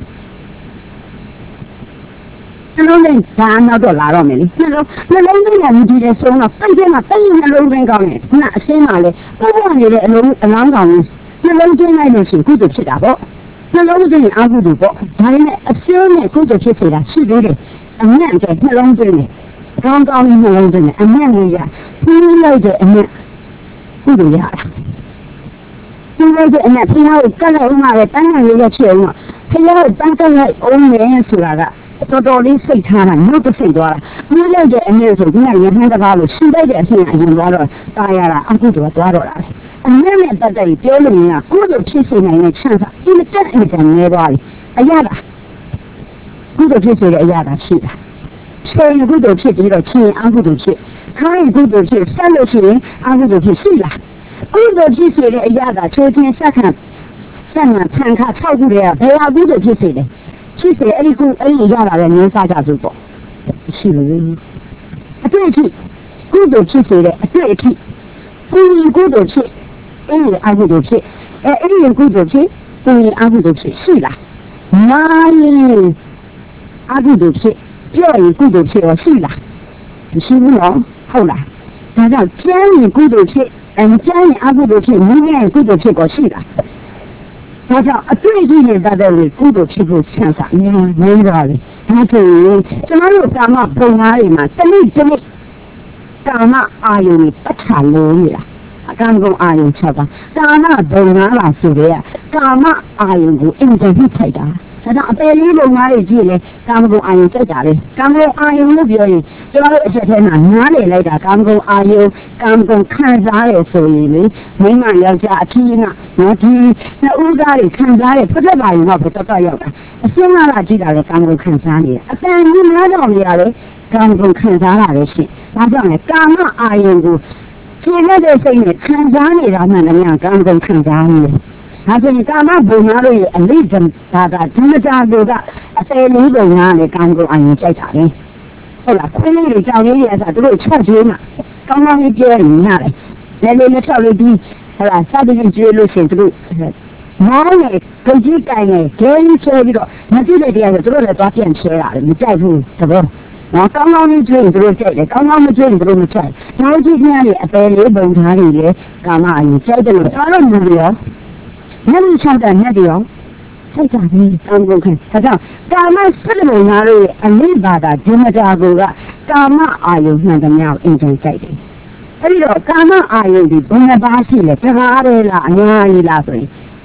နှလုံးသွင်းဒါနောက်တော့လာတော့မယ်လေနှလုံးသွင်းကမြည်တယ်ဆုံးတော့ပိတ်ထဲမှာပိတ်နှလုံးသွင်းကောင်းတယ်ခုနအရှင်းပါလေပေါ်ပေါ်နေတဲ့အလုံးအလောင်းကောင်နှလုံးသွင်းလိုက်လို့ရှိရင်ကုသိုလ်ဖြစ်တာပေါ့နှလုံးသွင်းရင်အကုသိုလ်ပေါ့ဒါနဲ့အရှင်းနဲ့ကုသိုလ်ဖြစ်စေတာရှိသေးတယ်အမြတ်တဲ့နှလုံးသွင်းတယ်ကောင်းနှလုံးသွင်းတယ်အမြတ်ကြီးရပြီးလိုက်တဲ့အမြတ်ကုသိုလ်ရတာဒီလိုတဲ့အမြတ်ပြီးတော့ကလည်းဥမာပဲတန်းနိုင်လေးရဖြစ်အောင်ဖျားကိုတန်းကလိုက်အောင်မယ်ဆိုတာကတော်တော်လေးစိတ်ထားတာနှုတ်စိတ်သွားတာပြီးလိုက်တဲ့အမြတ်ဆိုဒီကရဟန်းတကားလို့ရှိလိုက်တဲ့အရှင်အရင်သွားတော့တာရတာအကုသိုလ်သွားတော့တာအမြတ်နဲ့ပတ်သက်ပြီးပြောလို့ရင်ကကုသိုလ်ဖြစ်စေနိုင်တဲ့ချမ်းသာဒီမတက်အကြံနေသွားပြီအရသာကုသိုလ်ဖြစ်စေတဲ့အရသာရှိတာရှင်ကုသိုလ်ဖြစ်ပြီးတော့ချင်းအကုသိုလ်ဖြစ်ခိုင်းကုသိုလ်ဖြစ်ဆက်လို့ရှိရင်အကုသိုလ်ဖြစ်ရှိလားကုသိုလ်ဖြစ်စေတဲ့အရာကချိုးချင်းဆက်ခံဆက်မှဆန်ခါ6ခုတည်းကဘယ်ဟာကုသိုလ်ဖြစ်စေလဲဖြစ်စေအဲ့ဒီရတာလည်းငင်းစားကြစို့ပေါ့ရှိလို့အတွေ့အထိကုသိုလ်ဖြစ်စေတဲ့အတွေ့အထိကုသိုလ်ဖြစ်အဲ့ဒီအကုသိုလ်ဖြစ်အဲ့ဒီကုသိုလ်ဖြစ်ကိုယ်အကုသိုလ်ဖြစ်ရှိလားမာရင်အကုသိုလ်ဖြစ်ပြောရင်ကုသိုလ်ဖြစ်ရောရှိလားမရှိဘူးနော်ဟုတ်လားဒါကြောင့်ကျမ်းရင်ကုသိုလ်ဖြစ်ကျမ်းရင်အကုသိုလ်ဖြစ်မြင်ရင်ကုသိုလ်ဖြစ်ကိုရှိလားဒါကြောင့်အတွေ့အကြုံနဲ့ပတ်သက်ပြီးကုသိုလ်ဖြစ်ဖို့ဆန်းစာမြင်နေကြတယ်ဒါဆိုရင်ကျွန်တော်တို့ကာမပုံသားတွေမှာတစ်နေ့ကာမအာယုန်ပတ်ချလို့ရတာအကံကုန်အာယုန်ချက်ပါကာမဘုံသားပါဆိုတဲ့ကာမအာယုန်ကိုအင်ဂျင်ဖိထိုက်တာဒါကြောင့်အပယ်လေးဘုံသားတွေကြည့်လေကာမဂုဏ်အာယုန်စိတ်တာလေကာမဂုဏ်အာယုန်လို့ပြောရင်ကျွန်တော်တို့အချက်ထဲမှာနားလည်လိုက်တာကာမဂုဏ်အာယုန်ကာမဂုဏ်ခံစားရဆိုရင်လေမိမယောက်ျားအထီးကနော်ဒီနှစ်ဦးသားတွေခံစားရပြတ်ပါရင်တော့ပြတ်ရောက်တာအစင်းလာကြည့်တာလေကာမဂုဏ်ခံစားနေအတန်ကြီးနားကြောင်နေရလေကာမဂုဏ်ခံစားရတယ်ရှင်ဒါကြောင့်လေကာမအာယုန်ကိုခြေလက်တဲ့စိတ်နဲ့ခံစားနေတာမှန်တယ်များကာမဂုဏ်ခံစားနေတယ်ဒါဆိုရင်ကာမဘုံသားတို့ရဲ့အလေးဒါကဓမ္မတာတို့ကအပယ်လေးဘုံသားနဲ့ကာမဂုဏ်အာရုံကြိုက်တာလေဟုတ်လားခွေးလေးတွေကြောင်လေးတွေအဲ့ဒါတို့ချက်ကျွေးမှာကောင်းကောင်းလေးပြောနေရတယ်လေလက်ထောက်လေးဒီဟုတ်လားစသည်ဖြင့်ကျွေးလို့ရှိရင်တို့မောင်းနေကြည့်ကြိုင်နေဂဲကြီးဆွဲပြီးတော့မကြည့်တဲ့တရားဆိုတို့လည်းသွားပြန်ဆွဲတာလေမကြိုက်ဘူးတပည့်နော်ကောင်းကောင်းလေးကျွေးရင်တို့ကြိုက်တယ်ကောင်းကောင်းမကျွေးရင်တို့မကြိုက်နောက်ကြည့်ပြန်လေအပယ်လေးဘုံသားတွေလေကာမအာရုံကြိုက်တယ်လို့တော်တော်လူတွေရောမျက်မှောက်ချတဲ့မျက်တွေရောစိတ်ကလည်းကောင်းကုန်ခံဒါကြောင့်ကာမစိတ်လုံသားတို့ရဲ့အလေးပါတာဒီမတာကိုကကာမအာယုမှန်သမျှအင်ဂျင်ကြိုက်တယ်အဲ့ဒီတော့ကာမအာယုဒီဘယ်နှပါးရှိလဲတစ်ပါးပဲလားအများကြီးလားဆိုရင်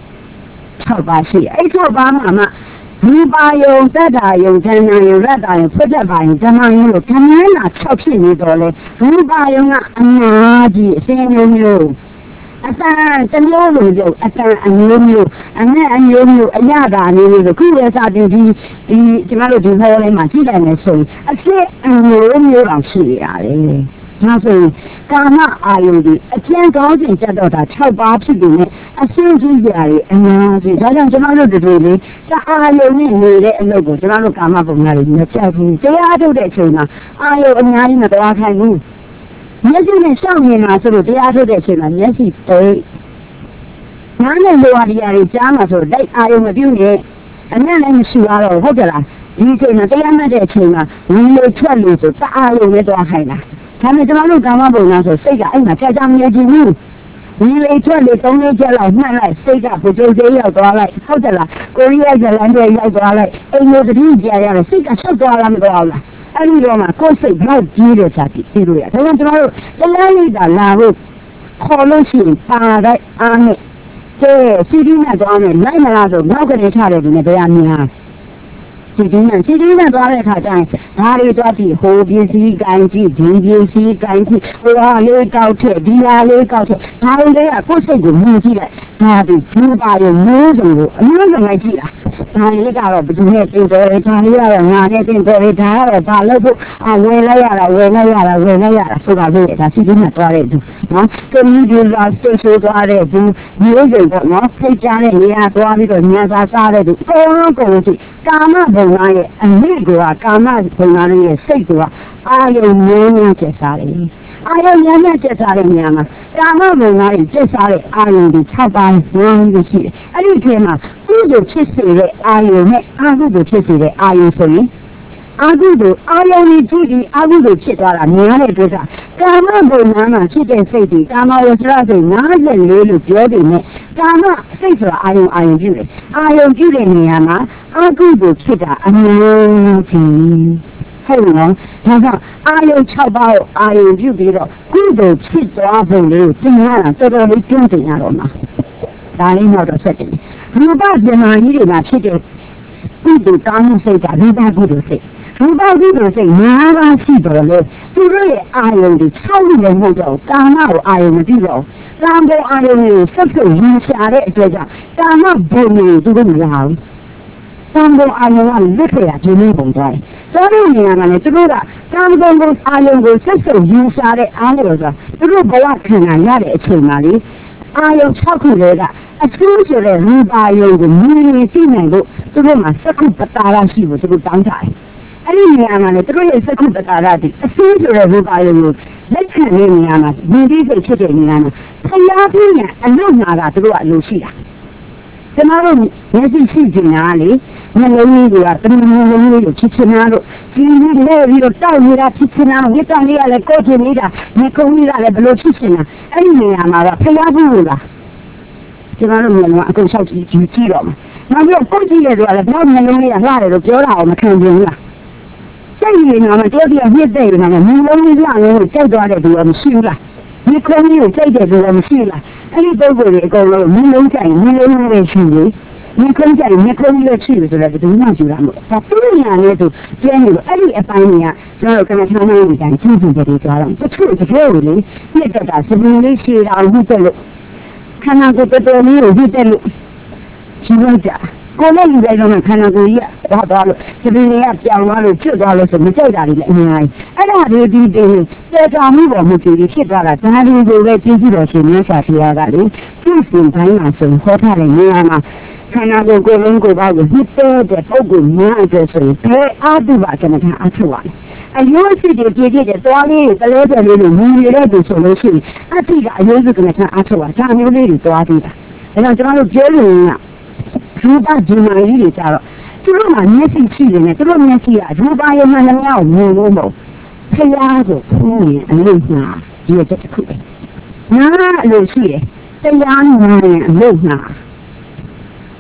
6ပါးရှိအဲ့6ပါးမှာရူပါယုံသတ္တယုံဉာဏ်ယုံရတ္တယုံဖွတ်တပါယုံဓမ္မယုံလို့ခဏနာ6ဖြစ်နေတော့လေရူပါယုံကအများကြီးအစင်းမျိုးအတန်တမျိုးလိုရုပ်အတန်အမျိုးမျိုးအနဲ့အမျိုးမျိုးအရသာမျိုးမျိုးခုရစတင်ဒီကျမတို့ဒီဟောလေးမှာကြည့်တယ်မယ်ဆိုရင်အစစ်အမျိုးမျိုးတောင်ရှိရတယ်နောက်ဆိုရင်ကာမအာယုဒီအကျဉ်းကောင်းစဉ်ကြတော့တာ6ပါးဖြစ်နေတယ်အရှင်းကြီးကြရတယ်အများကြီးဒါကြောင့်ကျမတို့တို့လေတအာယုနဲ့နေတဲ့အလုပ်ကိုကျမတို့ကာမပုံများတွေမပြတ်ဘူးတရားထုတ်တဲ့အချိန်မှာအာယုအများကြီးမတော်ခိုင်းဘူးမျက်စိနဲ့ရှောက်နေတာဆိုလို့တရားထုတ်တဲ့အချိန်မှာမျက်စိပိတ်နားနဲ့လိုအပ်ရတွေကြားမှာဆိုလိုက်အာယုမပြုတ်နဲ့အနက်လည်းမရှိတော့ဟုတ်ကြလားဒီအချိန်မှာတရားမှတ်တဲ့အချိန်မှာဝင်လေထွက်လို့ဆိုတအာယုနဲ့တော်ခိုင်းတာဒါပေမဲ့ကျမတို့ကာမပုံများဆိုစိတ်ကအဲ့မှာကြာကြာမနေကြဘူးဝင်လေထွက်လေ3 4ချက်လောက်မှတ်လိုက်စိတ်ကပူကြိုးသေးရောက်သွားလိုက်ဟုတ်ကြလားကိုရီးယားဇလန်တွေရောက်သွားလိုက်အိမ်မျိုးတတိကြာရတယ်စိတ်ကရှောက်သွားလားမသွားဘူးလားအဲ့ဒီတော့မှကိုယ်စိတ်တော့ကြီးတယ်စာကြည့်သိလို့ရဒါကြောင့်ကျွန်တော်တို့တရားလေးတာလာဖို့ခေါ်လို့ရှိရင်ပါတဲ့အားနဲ့ကဲစီဒီနဲ့သွားမယ်လိုက်မလားဆိုနောက်ကနေထားတယ်ဒီနဲ့တရားများစီဒီနဲ့သွားတဲ့အခါကျရင်ဒါတွေသွားကြည့်ဟိုပစ္စည်းကိုင်းကြည့်ဒီပစ္စည်းကိုင်းကြည့်ဟိုဟာလေးကောက်ထည့်ဒီဟာလေးကောက်ထည့်ဒါလေးကကိုယ်စိတ်ကိုမြင်ကြည့်လိုက်ဒါဒီကျူပါရမျိုးစုံကိုအမျိုးစုံလိုက်ကြည့်လားဒါလေးကတော့ဘယ်သူနဲ့တင်တော်လဲဒါလေးကတော့ငါနဲ့တင်တော်လဲဒါကတော့ဘာလို့ဖို့ဝင်လိုက်ရတာဆိုတာလေးဒါစီဒီနဲ့သွားတဲ့သူနော်ကွန်မြူတာဆိုသွားတဲ့သူမျိုးစုံပေါ့နော်စိတ်ကြတဲ့နေရာသွားပြီးတော့ညစာစားတဲ့သူအကုန်လုံးကြည့်ကာမဘုံသားရဲ့အမိကကာမဘုံသားရဲ့စိတ်ကအာယုံဉာဏ်ကျက်စားတယ်အာယုံဉာဏ်ကျက်စားတဲ့နေရာမှာကာမဘုံသားရဲ့ကျက်စားတဲ့အာယုံဒီ6ပါးဉာဏ်ကြီးရှိတယ်အဲ့ဒီထဲမှာကုသိုလ်ဖြစ်စေတဲ့အာယုံနဲ့အကုသိုလ်ဖြစ်စေတဲ့အာယုံဆိုရင်အကုသိုလ်အာယုံကြီးကြည့်ပြီးအကုသိုလ်ဖြစ်သွားတာများတဲ့အတွက်ကာမဘုံသားမှာဖြစ်တဲ့စိတ်ဒီကာမဝဆရာစိတ်54လို့ပြောတယ်နဲ့ကာမစိတ်ဆိုတာအာယုံပြုတယ်အာယုံပြုတဲ့နေရာမှာအကုသိုလ်ဖြစ်တာအများကြီးဟုတ်နော်ဒါကြောင့်အာယုံ6ပါးကိုအာယုံပြုပြီးတော့ကုသိုလ်ဖြစ်သွားပုံလေးကိုသင်ရတာတော်တော်လေးကျွမ်းသင်ရတော့မှာဒါလေးတော့ဆက်တယ်ရူပဇမာကြီးတွေမှာဖြစ်တဲ့ကုသိုလ်ကောင်းမှုစိတ်ကရူပကုသိုလ်စိတ်ရူပကုသိုလ်စိတ်5ပါးရှိတော်လေသူတို့ရဲ့အာယုံတွေ6ခုလည်းမဟုတ်တော့ကာမကိုအာယုံမပြုတော့ကာမအာယုံကိုဆက်ဆက်ရင်းရှာတဲ့အတွက်ကြောင့်ကာမဘုံကိုသူတို့မရဘူးကာမအာယုံကလက်ထရဒီလိုပုံသွားတယ်ဆိုတဲ့နေရာမှာလည်းသူတို့ကကာမဂုဏ်ကိုအာယုံကိုဆက်ဆက်ရင်းရှာတဲ့အားလို့ဆိုတာသူတို့ဘဝခံရတဲ့အချိန်မှာလေအာယုံ6ခုလည်းကအထူးဆိုတဲ့ရူပါယုံကိုမြင်မြင်သိနိုင်လို့သူတို့မှာစက္ခုပတာရရှိဖို့သူတို့တောင်းကြတယ်အဲ့ဒီနေရာမှာလည်းသူတို့ရဲ့စက္ခုပတာရတိအထူးဆိုတဲ့ရူပါယုံကိုလက်ခံတဲ့နေရာမှာမြင်သိစိတ်ဖြစ်တဲ့နေရာမှာဆရာပြည့်ရအလို့နာတာသူတို့ကအလိုရှိတာကျမတို့မျက်စိရှိနေတာလေမျက်လုံးလေးကတမန်လုံးလေးကိုချစ်ချင်တာလို့ဒီလိုလေပြီးတော့တောက်နေတာချစ်ချင်တာဝိတ္တလေးကလည်းကိုယ်ချင်နေတာဒီကုန်းလေးကလည်းဘလို့ချစ်ချင်တာအဲ့ဒီနေရာမှာတော့ဖျားဘူးလားကျမတို့မျိုးကအကုန်လျှောက်ကြည့်တော့မှာနောက်ပြီးပုတ်ကြည့်ရတော့လည်းဘာမျိုးလုံးလေးကလှတယ်လို့ပြောတာအောင်မခံချင်ဘူးလားစိတ်ရည်နာမှာတယောက်တည်းညစ်တဲ့နေမှာမျိုးလုံးလေးလှလို့ကြောက်သွားတဲ့သူကမရှိဘူးလားဒီကုန်းလေးကိုစိတ်တဲ့သူကမရှိဘူးလားအဲ့ဒီပုဂ္ဂိုလ်တွေအကုန်လုံးမျိုးလုံးကြိုင်မျိုးလုံးလေးပဲရှိတယ်ဒီကုန်းကြိုင်မျိုးလုံးလေးရှိတယ်ဆိုတော့ဘယ်သူမှရှိတာမဟုတ်ဒါသူ့ညာနဲ့သူကျင်းနေလို့အဲ့ဒီအပိုင်းကကျွန်တော်ကမ္ဘာထားနေတဲ့အတိုင်းကြည့်ကြည့်ကြသွားတော့တချို့တကယ်ကိုလေပြတ်တက်တာစပင်းလေးရှည်တာဟုတ်တယ်လို့ခန္ဓာကိုယ်တော်တော်လေးကိုဟုတ်တယ်လို့ရှင်းလိုက်ကြကိုယ်လည်းယူလိုက်တော့ခန္ဓာကိုယ်ကြီးကသွားလို့စပင်းလေးကပြောင်းသွားလို့ဖြစ်သွားလို့ဆိုမကြိုက်တာတွေလည်းအများကြီးအဲ့ဒါတွေဒီတေတာမှုပေါ်မှုကြီးဖြစ်သွားတာဒါတွေကိုပဲကြည့်ကြည့်တော့ရှင်မြတ်စွာဘုရားကလေသူ့ရှင်တိုင်းမှာဆိုဟောထားတဲ့နေရာမှာခန္ဓာကိုယ်ကိုယ်လုံးကိုယ်ပါကိုနှစ်တဲ့ပုဂ္ဂိုလ်များအတွက်ဆိုရင်ဘယ်အားတူပါကမ္မထာအထုတ်ပါလဲအယုံစစ်တွေကြည့်ကြည့်သွားလေးတလဲတယ်လေးလို့မြည်ရတဲ့သူဆိုလို့ရှိရင်အတိကအယုံစစ်ကမ္မထာအထုတ်ပါဒါမျိုးလေးတွေသွားသေးတာဒါကြောင့်ကျွန်တော်တို့ပြောလို့ရရူပဂျီမာကြီးတွေကြတော့သူတို့ကမျက်စိရှိတယ်နဲ့သူတို့မျက်စိကရူပယုံမှန်လည်းမအောင်မြင်လို့မဟုတ်ဖျားဆိုဖူးရင်အလို့မှာဒီရက်တစ်ခုပဲနားအလို့ရှိတယ်တရားနာရင်အလို့မှာဒီ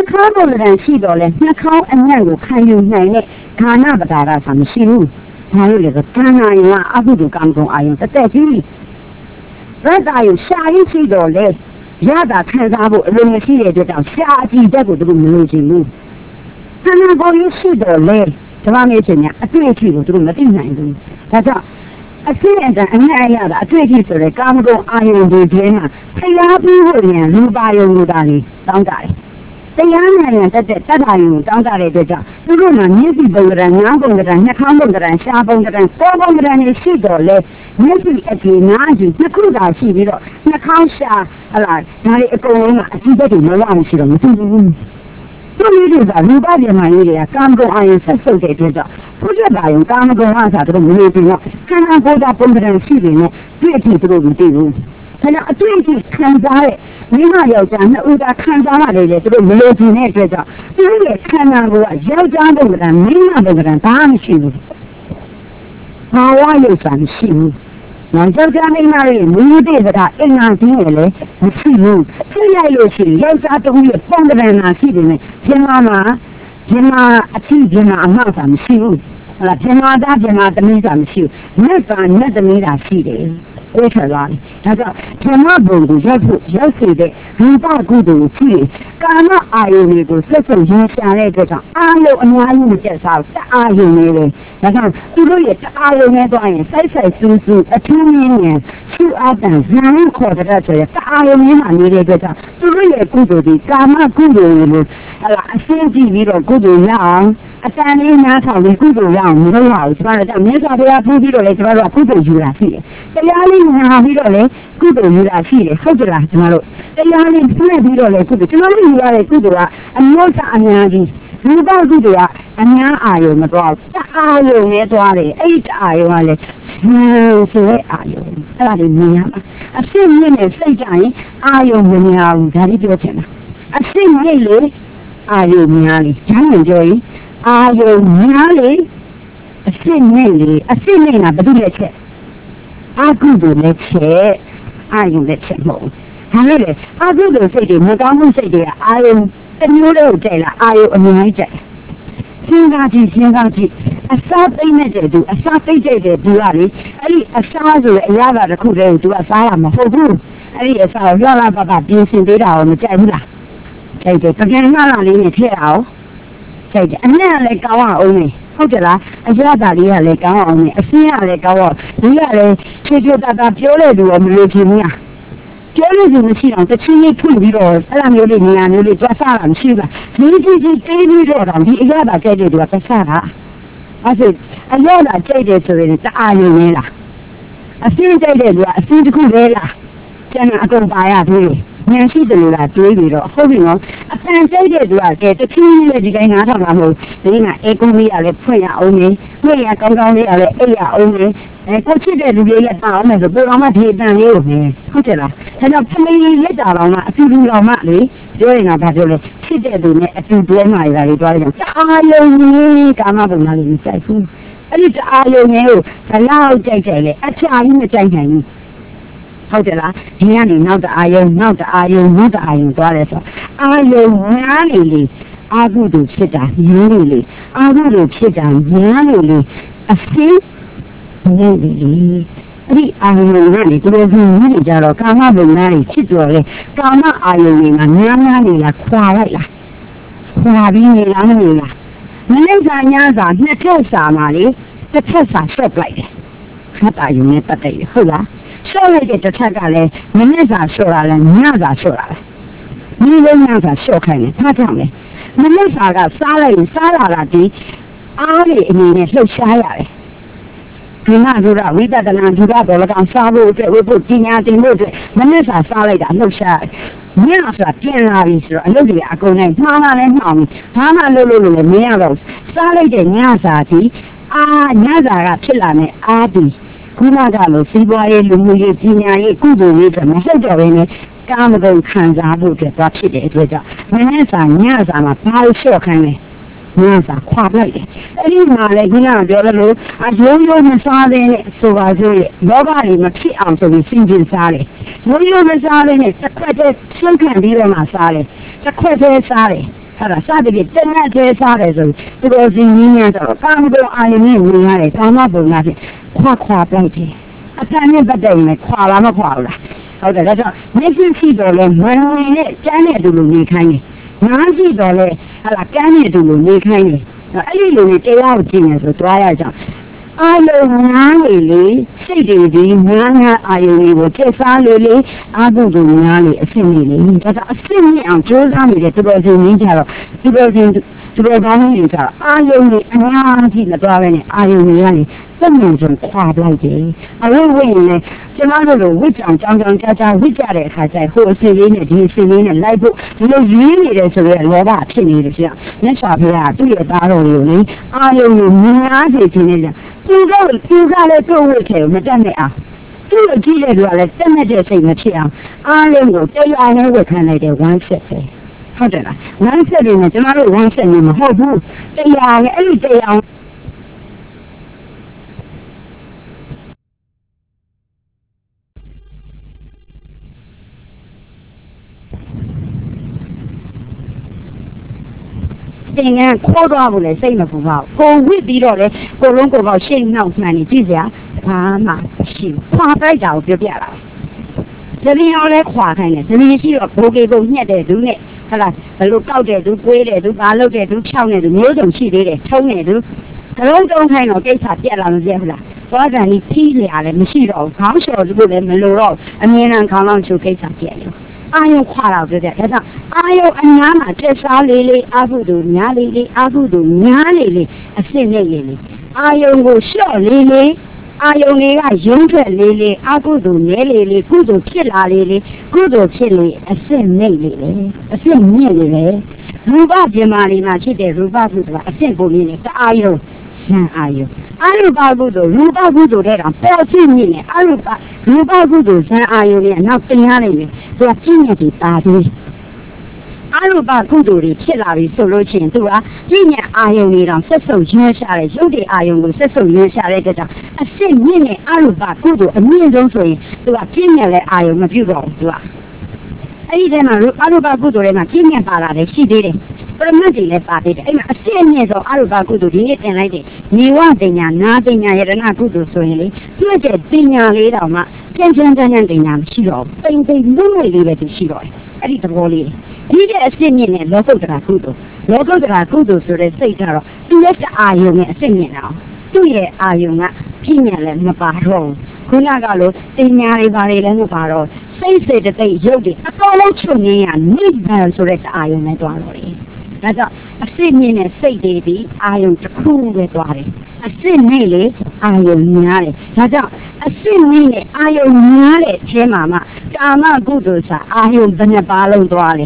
康不能洗到嘞，那康那个看有奶奶，看那不大了，咱们洗路，还有那个干那用啊，阿不就刚中啊用，这带距离，那咋有下一洗到嘞？亚达看啥不？人们洗的就讲夏季这个这个没有进入，看那个有洗到嘞，这方面怎样？对去我这个没定难度，他讲。虽然在那样的最近是的，刚中阿用的天嘛，太阳比我呢，六八用六大的长大的，太阳呢，在大用长大的这讲，如果呢，你是本个人，南本个人，那康本个人，下本个人，东本个人的洗到嘞，你是一个南就那口大洗的了，那康下好啦，那里一个人嘛，记得就没忘记了，这里就是六八年嘛，有的刚中阿用10岁这种。不是大用，刚刚跟往下这个没有对了，看看国家本个人洗的呢，对起这个不对路，他讲对起看啥嘞？你那要讲那我家看啥嘛的嘞？这个没有对呢，这个，对的看那个要讲本个人，没那本个人当然洗路，啊，我有算洗路。那要讲那里没有对的他，一样定的嘞，不洗路，这样有洗，要讲东西本个人哪洗的呢？听妈妈。天妈去天妈妈咱们修，好了天妈大天妈怎么咱们修？那怎么咋修的？我说了，他说天妈不是要修的，很大股东去，干嘛阿有那个这种影响来这种阿有阿有介绍，阿有那个，他说这个也是阿有那段也晒叔，听年去阿等人考的这些，阿有那嘛你这种，这个也股东的，干嘛股东的？好了，先记为了股东样，但你拿草的股东样，你都好，是吧？咱没啥的呀，不比了嘞，是吧？股东有啦是，这压力拿比了嘞，股东有啦是的，好着啦，怎么了？这压力不能比了嘞，股东，怎么了？有啦嘞，股东啊，我啥样的？如果股东啊，俺阿有么多，阿有么多嘞？阿有啊嘞，是阿有，那里没呀嘛？现在呢，谁讲的？阿有没呀？我家里多钱嘛？现在嘞。阿有名哩，讲人就伊阿有名哩，姓内哩，姓内那不都来吃？阿姑都来吃，阿用来吃冇。还有嘞，阿姑都说的，我刚刚说的，阿有牛肉在了，阿有牛在。先上去，沙堆那在度，沙堆在度啊哩，沙就压把的裤子度啊沙了嘛，后部，沙要啦爸变性对了，我们在不啦？在这，昨天那里面贴好，在这，那来搞啊欧呢，好着啦，下大里来搞啊呢，西下来搞啊，你下来就大表来路我们来听呀，表来就是讲这青叶碰比了，咱有的你啊，有的抓啥人去吧，你这这比了上去，下大在这就抓啥啦，是下大在这所谓的大有呢啦，现在这个现在空来啦，在那公巴呀对。年纪的路啦，对了，后面哦，但这些路啊，这青年的这个伢他们好，所以呢，公里啊来配呀欧呢，我呀刚刚的啊来呀欧呢，过去的路也大，那个不让嘛提单有呢，好着啦，他讲他们也大了嘛，就路了嘛嘞，所以呢，他就来去的路呢，就多嘛一个多讲，哎呦你干嘛不那里在乎？这哎呦你哦，他老在嘞，家里面在呢。好着啦，听下你闹着阿用多来说，阿用哪里哩？阿姑都吃着哪里哩？阿姑都吃着哪里哩？哪里哩？阿用哪里？这个是哪里家了？干嘛不哪里去做嘞？干嘛阿用你嘛？哪里啦？花来啦？花比你哪里啦？那啥，那太傻嘛哩？这太傻说不来的，他大用的不对，好啦。说来的这才干嘞，你咋说了嘞？你咋说了嘞？你人咋说开呢？他讲嘞，你啥个杀了的，阿里你呢就瞎呀嘞。你那知道，为啥的那知道到了讲杀不这，我不今年的我这，你啥杀来的就瞎。你要说天哪里是，有的阿公呢，妈妈来闹你，妈妈噜的没样了，杀来的你啥的，你咋个吃了呢？阿弟。古那家路西瓜也、龙也、鸡娘也、骨头也怎么好叫人呢？干么都看啥不这抓皮的这叫，你啥嘛，包小看呢，你啥夸不来的。你妈嘞，你那表了路有么啥的呢？说话就老家里面皮昂说的新鲜啥嘞？有么啥的呢？这块在生产里头嘛啥嘞？这块在啥嘞？ စသဖြင့်တနက်သေးစားတယ်ဆိုသူတော်စင်ကြီးများတော့ကာမဂုဏ်အာယုန်နဲ့ဝင်ရတယ်ကာမဘုံများဖြင့်ခွာပလိုက်တယ်အတန်နဲ့ပတ်သက်ရင်ခွာလားမခွာဘူးလားဟုတ်တယ်ဒါကြောင့်မျက်စိရှိတော်လဲမဝင်နဲ့ကျမ်းတဲ့အတူလိုနေခိုင်းတယ်နားရှိတော်လဲကမ်းတဲ့အတူလိုနေခိုင်းတယ်အဲ့ဒီလိုနဲ့တရားကိုကြည့်နေဆိုတွားရကြအာယုံများလေစိတ်တွေဒီများအာယုံတွေကိုကျက်စားလေအာဟုတုများလေအဆင့်လေးလေဒါကအဆင့်နဲ့အောင်ကြိုးစားနေတဲ့သူတော်စင်ကြီးကြတော့သူတော်ကောင်းတွေကြတော့အာယုံတွေအများကြီးမသွားပဲနဲ့အာယုံတွေကနေသက်မှန်ဆုံးခွာလိုက်တယ်အဝိဝိရင်လည်းကျမတို့လိုဝိကြောင်ကြောင်ကြာဝိကြတဲ့အခါကျဟိုအစင်လေးနဲ့ဒီအစင်လေးနဲ့လိုက်ဖို့ဒီလိုရင်းနေတယ်ဆိုတော့လောဘဖြစ်နေတယ်ဆိုတော့မြတ်စွာဘုရားသူ့ရဲ့သားတော်တွေကိုလေအာယုံတွေများစေခြင်းနဲ့သူကလည်းသူ့ဝိထဲကိုမတက်နဲ့အောင်သူ့ကြည့်တဲ့လူကလည်းတက်မဲ့တဲ့စိတ်မဖြစ်အောင်အားလုံးကိုတရားနဲ့ဝတ်ခံလိုက်တဲ့ဝမ်းဆက်ပဲဟုတ်တယ်လားဝမ်းဆက်တွေနဲ့ကျမတို့ဝမ်းဆက်နေမဟုတ်ဘူးတရားနဲ့အဲ့ဒီတရားသင်္ကန်းခိုးသွားဖို့လည်းစိတ်မပူပါဘူးကိုဝစ်ပြီးတော့လေကိုလုံးကိုပေါ့ရှေ့နောက်မှန်နေကြည့်စရာဘာမှရှိခွာလိုက်တာကိုပြောပြတာသမီးရောလည်းခွာခိုင်းတယ်သမီးရှိတော့ဘိုးကေပုံညှက်တဲ့သူနဲ့ဘလို့ကောက်တဲ့သူကွေးတဲ့သူဘာလုပ်တဲ့သူဖြောင်းတဲ့သူမျိုးစုံရှိသေးတယ်ထုံးတဲ့သူကလုံးတုံးခိုင်းတော့ကိစ္စပြက်လာမပြက်ဘူးလားသွားကြပြီးဖြီးလျာလည်းမရှိတော့ဘူးခေါင်းလျှော်လို့လည်းမလိုတော့အမြဲတမ်းခေါင်းလောင်းချိုကိစ္စပြက်တယ်အာယုခွာတော့ပြောတယ်ဒါကြောင့်အာယုအများမှာတက်စားလေးအာဟုတုများလေးအာဟုတုများလေးအစစ်နဲ့လေးအာယုကိုလျှော့လေးအာယုတွေကရုံးထွက်လေးအာဟုတုနည်းလေးကုသိုလ်ဖြစ်လာလေးကုသိုလ်ဖြစ်လေအစစ်နဲ့လေးအစစ်မြင့်လေးရူပပြမာလေးမှာဖြစ်တဲ့ရူပကုသိုလ်ကအစစ်ပုံလေးနဲ့တအာယုဇံအာယုအရူပကုသိုလ်ရူပကုသိုလ်တဲ့တော့ပေါ်ဖြစ်မြင့်နေအရူပကုသိုလ်ဇံအာယုနဲ့နောက်တင်ရနိုင်တယ်သူကပြည့်ညက်ပြီးပါသေးအရူပကုသိုလ်တွေဖြစ်လာပြီဆိုလို့ရှိရင်သူကပြည့်ညက်အာယုတွေတော့ဆက်ဆုပ်ရင်းရှာတယ်ရုပ်တွေအာယုကိုဆက်ဆုပ်ရင်းရှာတဲ့အတွက်အစစ်မြင့်တဲ့အရူပကုသိုလ်အမြင့်ဆုံးဆိုရင်သူကပြည့်ညက်တဲ့အာယုမပြုတ်တော့ဘူးသူကအဲ့ဒီထဲမှာအရူပကုသိုလ်တွေမှာပြည့်ညက်ပါလာတယ်ရှိသေးတယ်ပရမတ်တွေလည်းပါသေးတယ်အဲ့မှာအစစ်အမြင့်ဆုံးအရူပကုသိုလ်ဒီနေ့တင်လိုက်တယ်နေဝပညာနာပညာယတနာကုသိုလ်ဆိုရင်လေသူ့ရဲ့ပညာလေးတောင်မှကျန်ပညာမရှိတော့ဘူးပိန်လွတ်လေးပဲသူရှိတော့တယ်အဲ့ဒီသဘောလေးဒီတဲ့အစစ်မြင့်နဲ့လောကုတ္တရာကုသိုလ်ဆိုတဲ့စိတ်ကတော့သူ့ရဲ့အာယုံနဲ့အစစ်မြင့်အောင်သူ့ရဲ့အာယုံကပြည့်ညက်လည်းမပါတော့ခုနကလို့ပညာတွေဘာတွေလည်းမပါတော့စိတ်စေတသိက်ရုပ်တွေအကုန်လုံးချုပ်ငင်းရနိဗ္ဗာန်ဆိုတဲ့အာယုံနဲ့တွားတော့တယ်ဒါကြောင့်အစစ်မြင့်နဲ့စိတ်တွေပြီးအာယုံတစ်ခုပဲတွားတယ်အစစ်နဲ့လေအာယုံများတယ်ဒါကြောင့်အစစ်မြင့်နဲ့အာယုံများတဲ့အထဲမှာကာမကုသိုလ်စာအာယုံဘယ်နှပါလုံးတွားလဲ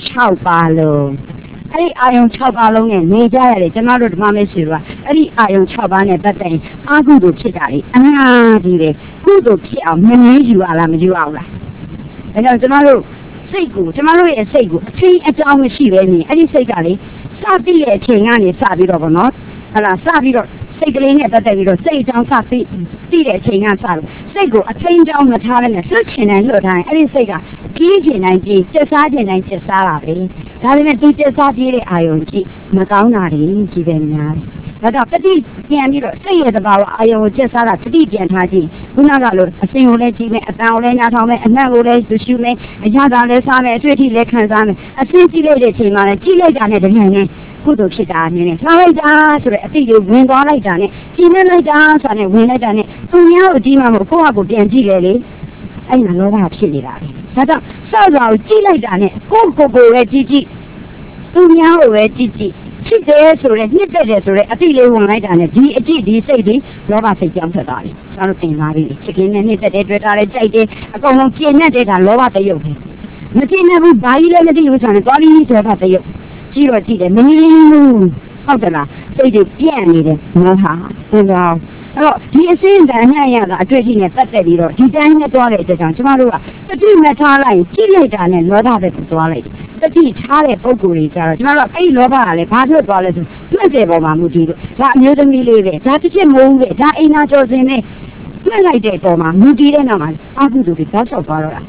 6ပါလုံးအဲ့ဒီအာယုံ6ပါလုံးနဲ့နေကြရတယ်ကျွန်တော်တို့ဓမ္မမဲရှိတော့အဲ့ဒီအာယုံ6ပါးနဲ့ပတ်သက်ရင်အာကုသိုလ်ဖြစ်တာလေအများကြီးလေကုသိုလ်ဖြစ်အောင်မငြင်းယူရလားမယူအောင်လားဒါကြောင့်ကျွန်တော်တို့စိတ်ကိုကျွန်တော်တို့ရဲ့စိတ်ကိုအချင်းအကြောင်းမရှိပဲနေအဲ့ဒီစိတ်ကလေစပြီးတဲ့အချိန်ကနေစပြီးတော့ဗောနော်ဟလာစပြီးတော့စိတ်ကလေးနဲ့ပတ်သက်ပြီးတော့စိတ်အကြောင်းစပြီးတဲ့အချိန်ကစလို့စိတ်ကိုအချင်းအကြောင်းမထားဘဲနဲ့ဆွချင်တိုင်းလွတ်ထားရင်အဲ့ဒီစိတ်ကကြီးချင်တိုင်းကြီးကျက်စားချင်တိုင်းကျက်စားတာပဲဒါပေမဲ့သူကျက်စားပြေးတဲ့အာယုံကြီးမကောင်းတာတွေကြီးပဲများတယ်ဒါကြောင့်တတိပြန်ပြီးတော့စိတ်ရဲ့သဘာဝအာယုံကိုကျက်စားတာတတိပြန်ထားခြင်းခုနကလိုအစင်ကိုလည်းကြည့်မယ်အတန်ကိုလည်းနားထောင်မယ်အနံ့ကိုလည်းရှုမယ်အရာသာလည်းစားမယ်အတွေ့အထိလည်းခံစားမယ်အစင်ကြည့်လိုက်တဲ့အချိန်မှာလည်းကြည့်လိုက်တာနဲ့တကယ်နဲ့ကုသိုလ်ဖြစ်တာနဲ့ထားလိုက်တာဆိုတဲ့အတိတ်ကိုဝင်သွားလိုက်တာနဲ့ကြည်နေလိုက်တာဆိုတဲ့ဝင်လိုက်တာနဲ့သူများကိုကြည့်မှမဟုတ်ကိုယ့်ဟာကိုပြန်ကြည့်လေအဲ့ဒါလောဘဖြစ်နေတာပဲဒါကြောင့်စောစောကြည့်လိုက်တာနဲ့ကိုယ့်ကိုယ်ပဲကြည့်သူများကိုပဲကြည့်ဖြစ်တယ်ဆိုတဲ့နှစ်သက်တယ်ဆိုတဲ့အတိတ်လေးဝင်လိုက်တာနဲ့ဒီအကြည့်ဒီစိတ်ဒီလောဘစိတ်ကြောင့်ထွက်သွားတယ်ကျွန်တော်တင်ပါပြီချစ်ကင်းနဲ့နှစ်သက်တယ်တွေ့တာလည်းကြိုက်တယ်အကုန်လုံးကျင့်တဲ့ဒါလောဘတရုပ်ပဲမကျင့်ဘူးဘာကြီးလည်းမသိဘူးဆိုရင်သွားပြီးဆိုတော့တရုပ်ကြည့်တော့ကြည့်တယ်မင်းဟုတ်တယ်လားစိတ်တွေပြန့်နေတယ်ငါဟာဘယ်တော့အဲ့တော့ဒီအစင်းတန်ညံ့ရတာအတွေ့အထိနဲ့ပတ်သက်ပြီးတော့ဒီတိုင်းနဲ့တွားတဲ့အတွက်ကြောင့်ကျမတို့ကတတိမထားလိုက်ကြည့်လိုက်တာနဲ့လောဘပဲတွားလိုက်တတိထားတဲ့ပုံကိုယ်တွေကြတော့ကျမတို့အဲ့ဒီလောဘကလည်းဘာဖြစ်သွားလဲဆိုမှတ်တဲ့ပုံမှာမူတည်လို့ဒါအမျိုးသမီးလေးပဲဒါတစ်ချက်မဟုတ်ဘူးပဲဒါအိမ်နာကျော်စင်နဲ့မှတ်လိုက်တဲ့ပုံမှာမူတည်တဲ့နောက်မှာအာဟုတုတွေတောက်လျှောက်သွားတော့တာ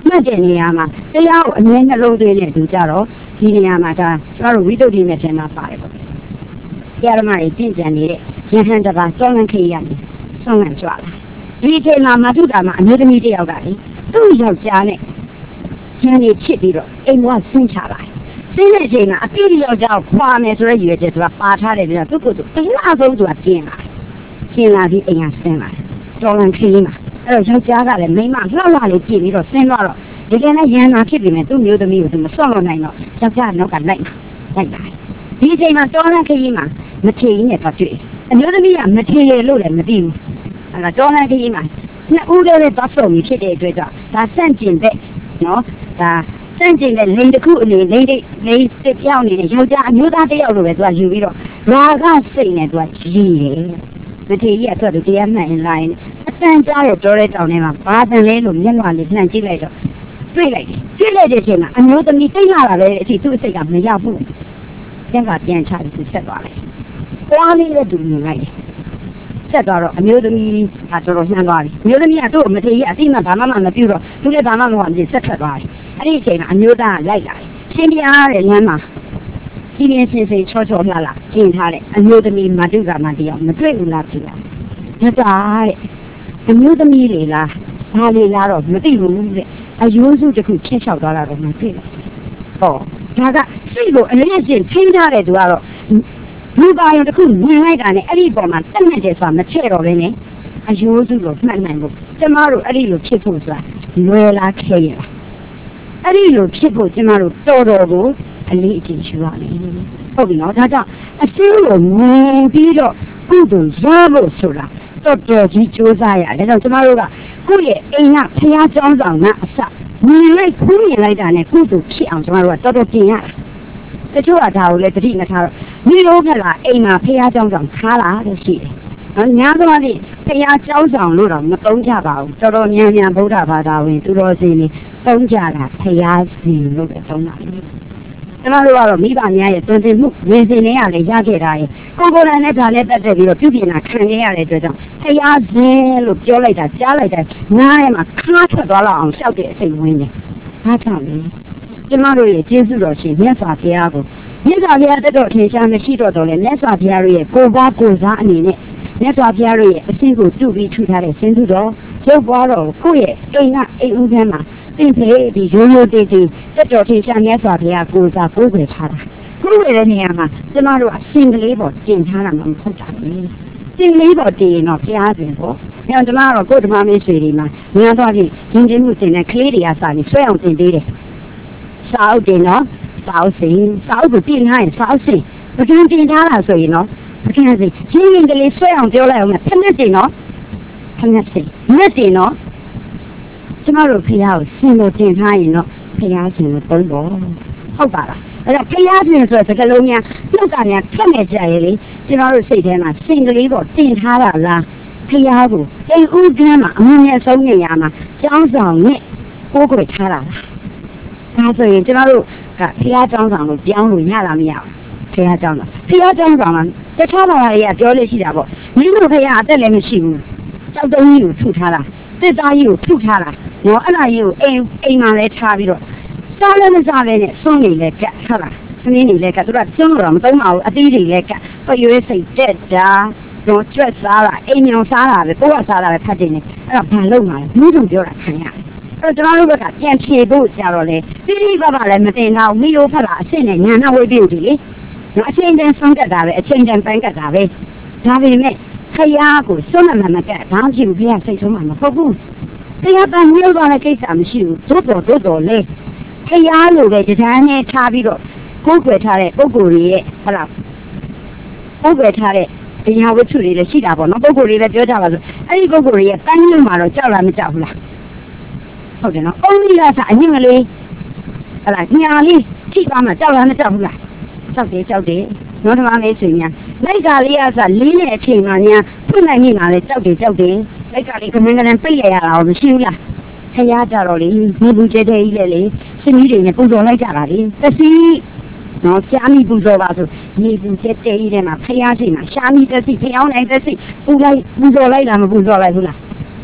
မှတ်တဲ့နေရာမှာတရားကိုအမြဲနှလုံးသွင်းတဲ့သူကြတော့ဒီနေရာမှာဒါကျွန်တော်တို့ဝိသုဒ္ဓိနဲ့ထင်မှာပါတယ်ပေါ့တရားဓမ္မတွေကျင့်ကြံနေတဲ့ယဟန်တပါစောလန်းခေရနေဆောင်းလန်းကြွလာဒီအချိန်မှာမထုတာမှာအမျိုးသမီးတစ်ယောက်ကလေသူ့ယောက်ျားနဲ့ကျန်နေချစ်ပြီးတော့အိမ်ကဆင်းချလာဆင်းတဲ့အချိန်မှာအပြည့်ယောက်ျားကိုခွာမယ်ဆိုတဲ့ရည်ရွယ်ချက်သူကပါထားတယ်ပြီးတော့သူ့ကိုယ်သူအလားဆုံးသူကကျင်းလာပြီးအိမ်ကဆင်းလာတော်လန်ခရီးမှာအဲ့တော့ယောက်ျားကလည်းမိန်းမလှလှလေးကြည့်ပြီးတော့ဆင်းသွားတော့ဒီကနေ့ရန်နာဖြစ်ပြီမဲ့သူ့မျိုးသမီးကိုသူမဆွတ်လို့နိုင်တော့ယောက်ျားနောက်ကလိုက်လာဒီအချိန်မှာတော်လန်ခရီးမှာမထေရနဲ့တော့တွေ့အမျိုးသမီးကမထေရလို့လည်းမသိဘူးအဲ့တော့တော်လန်ခရီးမှာနှစ်ဦးတည်းသွားဆုံပြီးဖြစ်တဲ့အတွက်ကြောင့်ဒါစန့်ကျင်တဲ့နော်ဒါစန့်ကျင်တဲ့လိန်တစ်ခုအနေလိန်တစ်ပြောင်းနေတဲ့ယောက်ျားအမျိုးသားတစ်ယောက်လိုပဲသူကယူပြီးတော့ရာဂစိတ်နဲ့သူကရည်တယ်မထေရကသူ့တရားမှန်လာရင်အတန်ကြားတဲ့တော်တဲ့တောင်ထဲမှာဘာတန်လဲလို့မျက်နှာလေးနှံကြည့်လိုက်တော့တွေ့လိုက်တဲ့အချိန်မှာအမျိုးသမီးတိတ်လာတာပဲအထိသူ့အစိတ်ကမရောက်ဘူးကျန်ကပြန်ချပြီးသူဆက်သွားတယ်။သွားလေးလည်းသူမြင်လိုက်တယ်။ဆက်သွားတော့အမျိုးသမီးကတော်တော်နှမ်းသွားပြီ။အမျိုးသမီးကသူ့မထေရအတိမဘာမှမပြုတော့သူလည်းဘာမှမဟုတ်ဘူးဆက်ထွက်သွားတယ်။အဲ့ဒီအချိန်မှာအမျိုးသားကလိုက်လာတယ်။ရှင်းပြားတဲ့လမ်းမှာဒီပြင်းစင်စင်ချောချောလှလှကျင်ထားတဲ့အမျိုးသမီးမတုကမတရားမတွေ့ဘူးလားဖြစ်လာ။ဒါတဲ့အမျိုးသမီးလေလားဘာလေလားတော့မသိဘူးတဲ့အယိုးစုတစ်ခုချက်ချောက်သွားတာတော့မသိဘူး။ဟောဒါကစိတ်ကိုအလျက်ချင်းထိန်းထားတဲ့သူကတော့လူပါရုံတစ်ခုမြင်လိုက်တာနဲ့အဲ့ဒီပေါ်မှာတက်နေတယ်ဆိုတာမချဲ့တော့ဘဲနဲ့အယိုးစုကိုမှတ်နိုင်ဖို့ကျမတို့အဲ့ဒီလိုဖြစ်ဖို့ဆိုတာလွယ်လားခဲရလားအဲ့ဒီလိုဖြစ်ဖို့ကျမတို့တော်တော်ကိုအလေးအကျင့်ရှိရမယ်ဟုတ်ပြီနော်ဒါကြောင့်အစင်းကိုမြင်ပြီးတော့ကုသိုလ်ရဖို့ဆိုတာတော်တော်ကြီးကြိုးစားရတယ်ဒါကြောင့်ကျမတို့ကကိုယ့်ရဲ့အိမ်ကဖျားကျောင်းဆောင်ကအစမြင်လိုက်ဖူးမြင်လိုက်တာနဲ့ကုသိုလ်ဖြစ်အောင်ကျမတို့ကတော်တော်ပြင်ရတချို့ကဒါကိုလည်းတတိမထားတော့မိလို့ကလာအိမ်မှာဖျားကျောင်းဆောင်ထားလာလို့ရှိတယ်နော်ညာသမားကြီးဖျားကျောင်းဆောင်လို့တော့မသုံးကြပါဘူးတော်တော်များများဗုဒ္ဓဘာသာဝင်သူတော်စင်တွေသုံးကြတာဖျားစီလို့ပဲသုံးတာကျမတို့ကတော့မိဘများရဲ့တွင်တင်မှုဝင်စင်နေရလေရခဲ့တာရဲ့ကိုယ်တိုင်နဲ့ဒါလည်းတက်ပြီးတော့ပြုပြင်တာခံရတဲ့အတွက်ကြောင့်ဖျားစင်လို့ပြောလိုက်တာကြားလိုက်တာနားထဲမှာခါထွက်သွားလောက်အောင်ရှောက်တဲ့အစိတ်ဝင်နေအားကြောင့်လေကျမတို့ရဲ့ကျေးဇူးတော်ရှင်မြတ်စွာဘုရားကိုမြတ်စွာဘုရားတတော်ထင်ရှားမရှိတော့တော်လေမြတ်စွာဘုရားရဲ့ကိုယ်ပွားကိုယ်စားအနေနဲ့မြတ်စွာဘုရားရဲ့အစဉ်ကိုတူပြီးထူထားတဲ့စင်သူတော်ရုပ်ပွားတော်ကိုယ့်ရဲ့အိမ်ကအိမ်ဦးထဲမှာသင်ဖေးပြီးရိုးရိုးတေးသေးတတော်ထင်ရှားမြတ်စွာဘုရားကိုယ်စားကိုယ်ွယ်ထားတာကိုယ်ွယ်တဲ့နေရာမှာကျမတို့အစဉ်ကလေးပေါ်တင်ထားတာမဟုတ်တာလေစင်လေးပေါ်တည်ရင်တော့ဘုရားရှင်ပေါ့။ညောင်ကျမကတော့ကိုယ်ဓမ္မမင်းဆွေတွေမှာများတော့ဖြင့်ရင်းချင်းမှုတင်တဲ့ကလေးတွေကစာပြီးဆွဲအောင်တင်သေးတယ်။စာအုပ်တင်တော့စာအုပ်စင်စာအုပ်ကိုတင်ထားရင်စာအုပ်စင်ပကံတင်ထားတာဆိုရင်တော့ပကံစင်ရင်းရင်ကလေးဆွဲအောင်ပြောလိုက်အောင်ဖက်နဲ့တင်တော့ဖက်နဲ့စင်နဲ့တင်တော့ကျမတို့ဘုရားကိုစင်လို့တင်ထားရင်တော့ဘုရားရှင်ကိုသုံးဖို့ဟုတ်ပါလား။အဲ့ဒါဘုရားရှင်ဆိုတဲ့စကားလုံးများပြုတ်ကများဖက်နေကြရဲ့လေကျွန်တော်တို့စိတ်ထဲမှာစင်ကလေးပေါ်တင်ထားတာလားဘုရားကိုအိမ်ဦးကမ်းမှာအမှန်နဲ့ဆုံးနေရမှာကျောင်းဆောင်နဲ့ကိုယ်ကိုယ်ထားတာလားဒါဆိုရင်ကျွန်တော်တို့ကဘုရားကျောင်းဆောင်ကိုပြောင်းလို့ရလားမရဘူးဘုရားကျောင်းဆောင်ဘုရားကျောင်းဆောင်မှာတခြားဘာသာတွေကပြောလို့ရှိတာပေါ့မင်းတို့ဘုရားအသက်လည်းမရှိဘူးကျောက်တုံးကြီးကိုထုထားတာတစ်သားကြီးကိုထုထားတာနော်အဲ့ဒါကြီးကိုအိမ်မှာလဲထားပြီးတော့စားလည်းမစားပဲနဲ့စွန့်နေလဲကတ်ဟုတ်လားသမီးနေလဲကတ်သူကကျွန်းတော့မသုံးပါဘူးအသီးတွေလဲကတ်ရွေးစိတ်တက်တာတော့ကျွတ်စားတာအိမ်ညောင်စားတာပဲကိုယ်ကစားတာပဲဖတ်တယ်နေအဲ့တော့ဘာလုပ်မှာလဲဘူးတို့ပြောတာခံရတယ်အဲ့တော့ကျွန်တော်တို့ဘက်ကပြန်ဖြေဖို့ကြတော့လေတိတိပပလည်းမတင်တော့မိလို့ဖတ်တာအစ်စ်နဲ့ညာနာဝေးပြုတ်ကြည့်လေနော်အချိန်တန်ဆုံးကတ်တာပဲအချိန်တန်ပန်းကတ်တာပဲဒါပေမဲ့ခရီးကိုစွန့်မှမကတ်ဘာဖြစ်ဘူးဘုရားစိတ်ဆုံးမှာမဟုတ်ဘူးတရားပန်မျိုးသွားတဲ့ကိစ္စမရှိဘူးသို့တော်လေခရီးလိုပဲကြမ်းနဲ့ထားပြီးတော့ကိုယ်ွယ်ထားတဲ့ပုံကိုယ်ရဲ့ဟုတ်လားကိုယ်ွယ်ထားတဲ့တရားဝတ္ထုတွေလည်းရှိတာပေါ့နော်ပုံကိုယ်တွေလည်းပြောကြပါစို့အဲ့ဒီပုံကိုယ်ရဲ့တန်းညွှန်မှာတော့ကြောက်လားမကြောက်ဘူးလားဟုတ်တယ်နော်အုံးလေးကစအညွှန်ကလေးဟုတ်လားညာလေးထိပါမှာကြောက်လားမကြောက်ဘူးလားကြောက်တယ်နော်ဓမ္မလေးဆိုရင်လိုက်ကလေးကစလေးနဲ့အချိန်မှညာဖွင့်နိုင်နေမှာလေကြောက်တယ်လိုက်ကလေးကမန်းကန်းပိတ်ရရတာမရှိဘူးလားခရီးကြတော့လေမိဘူးကျဲတဲ့ကြီးလေရှင်ကြီးတွေနဲ့ပူဇော်လိုက်ကြတာလေသတိနော်ရှားမိပူဇော်ပါဆိုမိဘူးကျဲတဲ့ကြီးထဲမှာဖျားရှိမှာရှားမိသက်စီဖျောင်းနိုင်သက်စီပူဇော်လိုက်လားမပူဇော်လိုက်ဘူးလား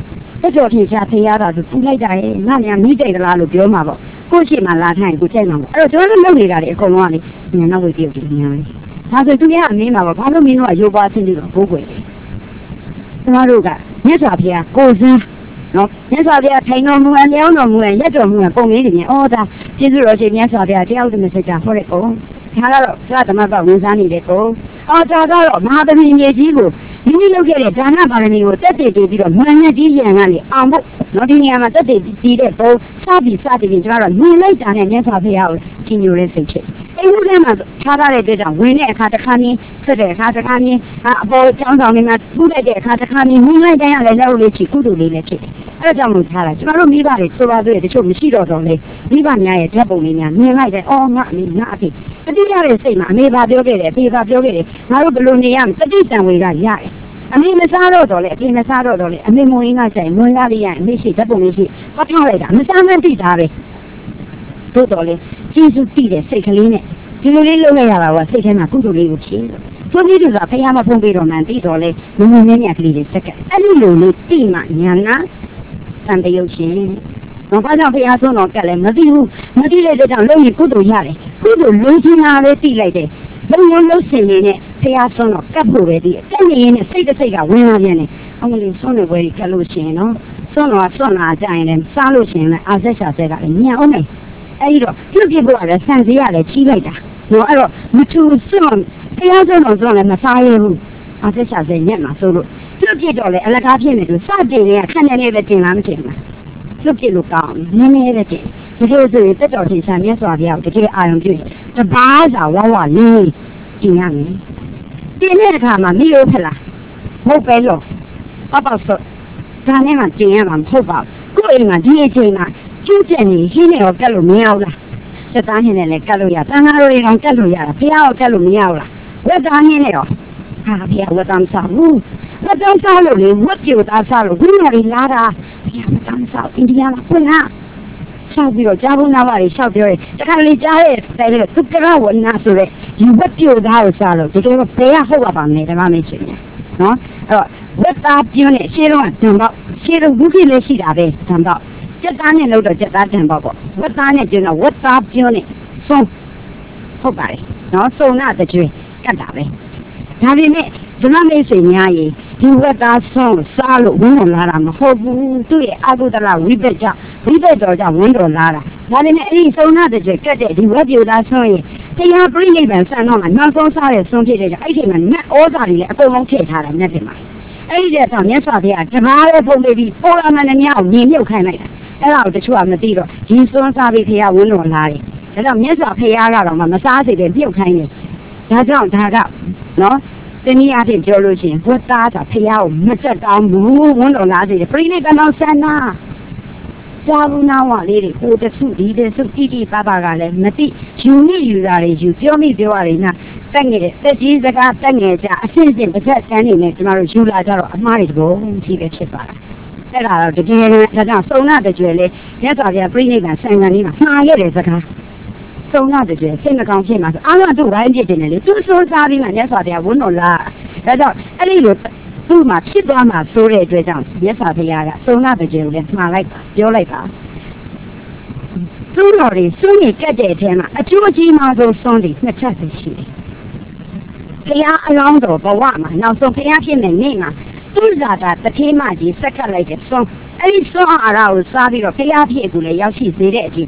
တော်ထင်ရှားဖရားတာဆိုပူလိုက်တာရဲ့ငါများမိတိတ်လားလို့ပြောမှာပေါ့ကိုရှိမှလာထိုင်ကိုကြိုက်မှာပေါ့အဲ့တော့ကျွန်တော်တို့လုပ်နေတာလေအကုန်လုံးကလေညနောက်ဝေးပြုတ်တယ်ညာလေဒါဆိုသူကအမင်းမှာပေါ့ဘာလို့မင်းတို့ကရိုးပွားဆင်းပြီးတော့ဘိုးကွယ်ကျွန်တော်တို့ကမြတ်စွာဘုရားကိုစင်းနော်မြတ်စွာဘုရားထိုင်တော်မူအလျောင်းတော်မူရက်တော်မူပုံလေးတွေမြင်ဩဒါကျေးဇူးတော်ရှင်မြတ်စွာဘုရားတရားဥဒ္ဓမစိတ်တာဟောတဲ့ပုံဒါကတော့သရသမတ်ကဝင်စားနေတဲ့ပုံဒါကတော့မဟာသမီးမြေကြီးကိုမိလုပ်ခဲ့တဲ့ဒါနပါရမီကိုတက်တည်ပြီးတော့မှန်နဲ့ကြီးရန်ကနေအောင်ဖို့နော်ဒီနေရာမှာတက်တည်ပြီးတဲ့ပုံစပြီးစတင်ပြီးကျွန်တော်တို့မြင်လိုက်တာနဲ့မြတ်စွာဘုရားကိုကြီးညိုတဲ့စိတ်ဖြစ်အဲ့ဒီထဲမှာထားထားတဲ့အတွက်ကြောင့်ဝင်တဲ့အခါတစ်ခါမြင်ဆက်တဲ့အခါတစ်ခါမြင်အပေါ်ကျောင်းဆောင်တွေမှာပူလိုက်တဲ့အခါတစ်ခါမြင်မြင်လိုက်တိုင်းရတယ်လက်လေးချီကုသိုလ်လေးလည်းဖြစ်တယ်အဲ့ဒါကြောင့်လို့ထားတာကျွန်တော်တို့မိဘတွေဆိုပါသေးတယ်တချို့မရှိတော့လေမိဘများရဲ့ဓာတ်ပုံလေးများမြင်လိုက်တယ်အော်ငါအမေငါအဖေတတိယရဲ့စိတ်မှာအမေဘာပြောခဲ့တယ်အဖေဘာပြောခဲ့တယ်ငါတို့ဘယ်လိုနေရမလဲတတိတံဝေကရတယ်အမေမစားတော့လေအဖေမစားတော့လေအမေမွေးငါဆိုင်မွေးရလေးရအမေရှိဓာတ်ပုံလေးရှိပတ်ထားလိုက်တာမစားမှန်းသိတာပဲတို့တော်လေကျေးဇူးတည်တဲ့စိတ်ကလေးနဲ့ဒီလိုလေးလုပ်လိုက်ရတာကစိတ်ထဲမှာကုသိုလ်လေးကိုဖြည့်လို့ဆိုပြီးတော့ဖះမဖုံးပြီးတော့မှန်ပြီးတော့လေမုံမင်းမြတ်ကလေးတွေစက်ကအဲ့လိုလိုလေးတိမှညာနာသံတယုတ်ရှင်တော့ဘာကြောင့်ဖះဆုံးတော့ကက်လဲမသိဘူးမသိတဲ့အတွက်ကြောင့်လုံးရင်ကုသိုလ်ရတယ်ကုသိုလ်လုံးချင်းလာလေးတိလိုက်တယ်လုံးလုံးလုံးစင်နေတဲ့ဖះဆုံးတော့ကပ်ဖို့ပဲဒီတက်နေရင်စိတ်တစ်စိတ်ကဝင်လာပြန်တယ်အမလေးဆုံးနေပွဲကြီးကက်လို့ရှင်နော်ဆုံးတော့ဆွတ်လာကြရင်လည်းစားလို့ရှင်လည်းအာဆက်ရှာဆက်ကလည်းညံအောင်မယ်အဲ့ဒီတော့ပြုတ်ပြဖို့ရတယ်ဆန်စီရတယ်ချီးလိုက်တာနော်အဲ့တော့မထူစွန့်တရားစွန့်တော့စွန့်လည်းမစားရဘူးအာဆက်ရှာဆက်ညက်မှာဆိုလို့ပြုတ်ပြတော့လေအလကားဖြစ်နေလို့စတင်နေခက်နေနေပဲတင်လားမတင်ဘူးပြုတ်ပြလို့ကောင်းနည်းနည်းပဲတင်ဒီလိုဆိုရင်တက်တော်ထင်ရှားမြတ်စွာဘုရားကိုတကယ်အာရုံပြုတပါးစာဝဝလေးကျင်ရမယ်တင်တဲ့အခါမှာမိရိုးဖလားမဟုတ်ပဲလို့ပပဆော့ဒါနဲ့မှကျင်ရမှာမဟုတ်ပါဘူးကိုယ့်အိမ်မှာဒီအချိန်မှာကျူးကျန်နေရှင်းနေတော့ကတ်လို့မရဘူးလားစက်သားဟင်းနဲ့လည်းကတ်လို့ရတန်ဃာတော်တွေကောင်ကတ်လို့ရတာဘုရားကိုကတ်လို့မရဘူးလားဝက်သားဟင်းနဲ့ရောဟာဘုရားဝက်သားစားဘူးဝက်သားစားလို့လေဝက်ပြူသားစားလို့ဘုရားကြီးလာတာဘုရားဝက်သားစားအိန္ဒိယလားခွင့်လားဆောက်ပြီးတော့ကြားဖို့နားပါလေရှောက်ပြောတယ်တခါလေကြားတဲ့တိုင်လေသုကရဝနာဆိုတဲ့ဒီဝက်ပြူသားကိုစားလို့ဒီလိုဘယ်ကဟုတ်ပါမယ်ဓမ္မမင်းရှင်နော်အဲ့တော့ဝက်သားပြင်းနဲ့ရှေးတော့ဓမ္မရှေးတော့ဘုခိလေးရှိတာပဲဓမ္မကျက်သားနဲ့လို့တော့ကျက်သားတန်ပေါ့ဝက်သားနဲ့ကျင်းတော့ဝက်သားပြင်းနဲ့ဆုံးဟုတ်ပါတယ်နော်စုံနာတကြွေကတ်တာပဲဒါပေမဲ့ဓမ္မမိတ်ဆွေများရေဒီဝက်သားဆုံးစားလို့ဝင်းတော်လာတာမဟုတ်ဘူးသူ့ရဲ့အကုသလဝိပက်ကြောင့်ဝိပက်တော်ကြောင့်ဝင်းတော်လာတာဒါပေမဲ့အဲ့ဒီစုံနာတကြွေကတ်တဲ့ဒီဝက်ပြူသားဆုံးရေတရားပြိဋိဘံဆန်တော့မှနောက်ဆုံးစားတဲ့ဆုံးဖြစ်တဲ့ကြောင့်အဲ့ဒီမှာနတ်ဩဇာတွေလည်းအကုန်လုံးထည့်ထားတာမြတ်တယ်မှာအဲ့ဒီတော့မြတ်စွာဘုရားဓမ္မရဲ့ပုံလေးပြီးပေါ်လာမှလည်းများကိုမြင်မြုပ်ခိုင်းလိုက်တာအဲ့ဒါကိုတချို့ကမသိတော့ဒီစွန်းစားပြီးဖះဝန်းတော်လာတယ်ဒါကြောင့်မြတ်စွာဘုရားကတော့မစားစေတဲ့ပြုတ်ခိုင်းတယ်ဒါကြောင့်ဒါကနော်တနည်းအားဖြင့်ပြောလို့ရှိရင်ဝတ်သားတာဖះကိုမတက်တောင်းဘူးဝန်းတော်လာစေတယ်ပြိဋိဘံတော်ဆန္ဒဇာဘူးနာဝလေးတွေကိုတဆုဒီတဆုတိတိပပကလည်းမသိယူမိယူတာတွေယူပြောမိပြောရတယ်နာတက်ငယ်တက်ကြီးစကားတက်ငယ်ကြအစစ်စစ်တစ်ဆက်တန်းနေနဲ့ကျွန်တော်တို့ယူလာကြတော့အမှားတွေတဘောကြီးပဲဖြစ်ပါလားအဲ့ဒါတော့တကယ်လည်းဒါကြောင့်စုံနာတကြွယ်လေမြတ်စွာဘုရားပြိဋိဘံဆံဃာလေးမှာမှားခဲ့တဲ့စကားစုံနာတကြွယ်စိတ်မကောင်းဖြစ်မှာဆိုအားလုံးတို့ဝိုင်းပြစ်တင်တယ်လေသူစိုးစားပြီးမှမြတ်စွာဘုရားဝန်းတော်လာဒါကြောင့်အဲ့ဒီလိုသူ့မှာဖြစ်သွားမှာဆိုတဲ့အတွက်ကြောင့်မြတ်စွာဘုရားကစုံနာတကြွယ်ကိုလည်းမှားလိုက်ပါပြောလိုက်ပါသူ့တော်တွေစွန့်ရကတ်တဲ့အထဲမှာအကျိုးအကြီးမားဆုံးစွန့်တွေနှစ်ချက်ရှိတယ်ဘုရားအလောင်းတော်ဘဝမှာနောက်ဆုံးဘုရားဖြစ်တဲ့နေ့မှာသူ့ဇာတာတထေးမကြီးစက်ကပ်လိုက်တဲ့စွန့်အဲ့ဒီစွန့်အာရကိုစားပြီးတော့ဘုရားဖြစ်သူလည်းရောက်ရှိစေတဲ့အချိန်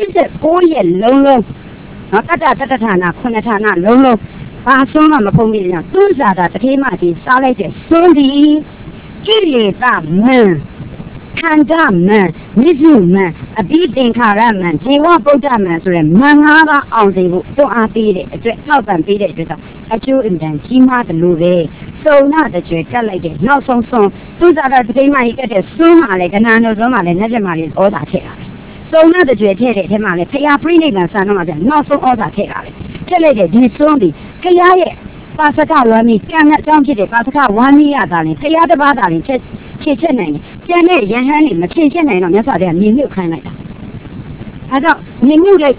49ရက်လုံးလုံးနော်တတတဌာန9ဌာနလုံးလုံးဘာစွန့်မှမဖုံးပြီးတော့သူ့ဇာတာတထေးမကြီးစားလိုက်တဲ့စွန့်ဒီကိလေသာမန်ခန္ဓာမန်မိစုမန်အပိသင်္ခါရမန်ဇေဝဗုဒ္ဓမန်ဆိုတဲ့မန်၅ပါးအောင်စေဖို့တွန်းအားပေးတဲ့အတွက်ထောက်ပံ့ပေးတဲ့အတွက်အကျိုးအင်တန်ကြီးမားတယ်လို့ပဲစုံနာတကြွယ်ကတ်လိုက်တဲ့နောက်ဆုံးဆုံးသူ့ဇာတာတတိမကြီးကတ်တဲ့စွန်းမှလည်းကဏ္ဍတို့စွန်းမှလည်းနတ်ပြမလေးဩဇာထည့်တာပဲစုံနာတကြွယ်ထည့်တဲ့အထဲမှာလည်းဖရာပြိဋိဘံဆန်တော့မှပြန်နောက်ဆုံးဩဇာထည့်တာပဲထည့်လိုက်တဲ့ဒီစွန်းဒီဖရာရဲ့ပါစကဝါမီကံနဲ့အကြောင်းဖြစ်တဲ့ပါစကဝါမီရတာလည်းဖရာတစ်ပါးတာလည်းဖြည့်ချက်နိုင်တယ်ကျန်တဲ့ရဟန်းတွေမဖြည့်ချက်နိုင်တော့မြတ်စွာဘုရားမြင်မြုပ်ခိုင်းလိုက်တာအဲကြောင့်မြင်မြုပ်လိုက်ပြီနဲ့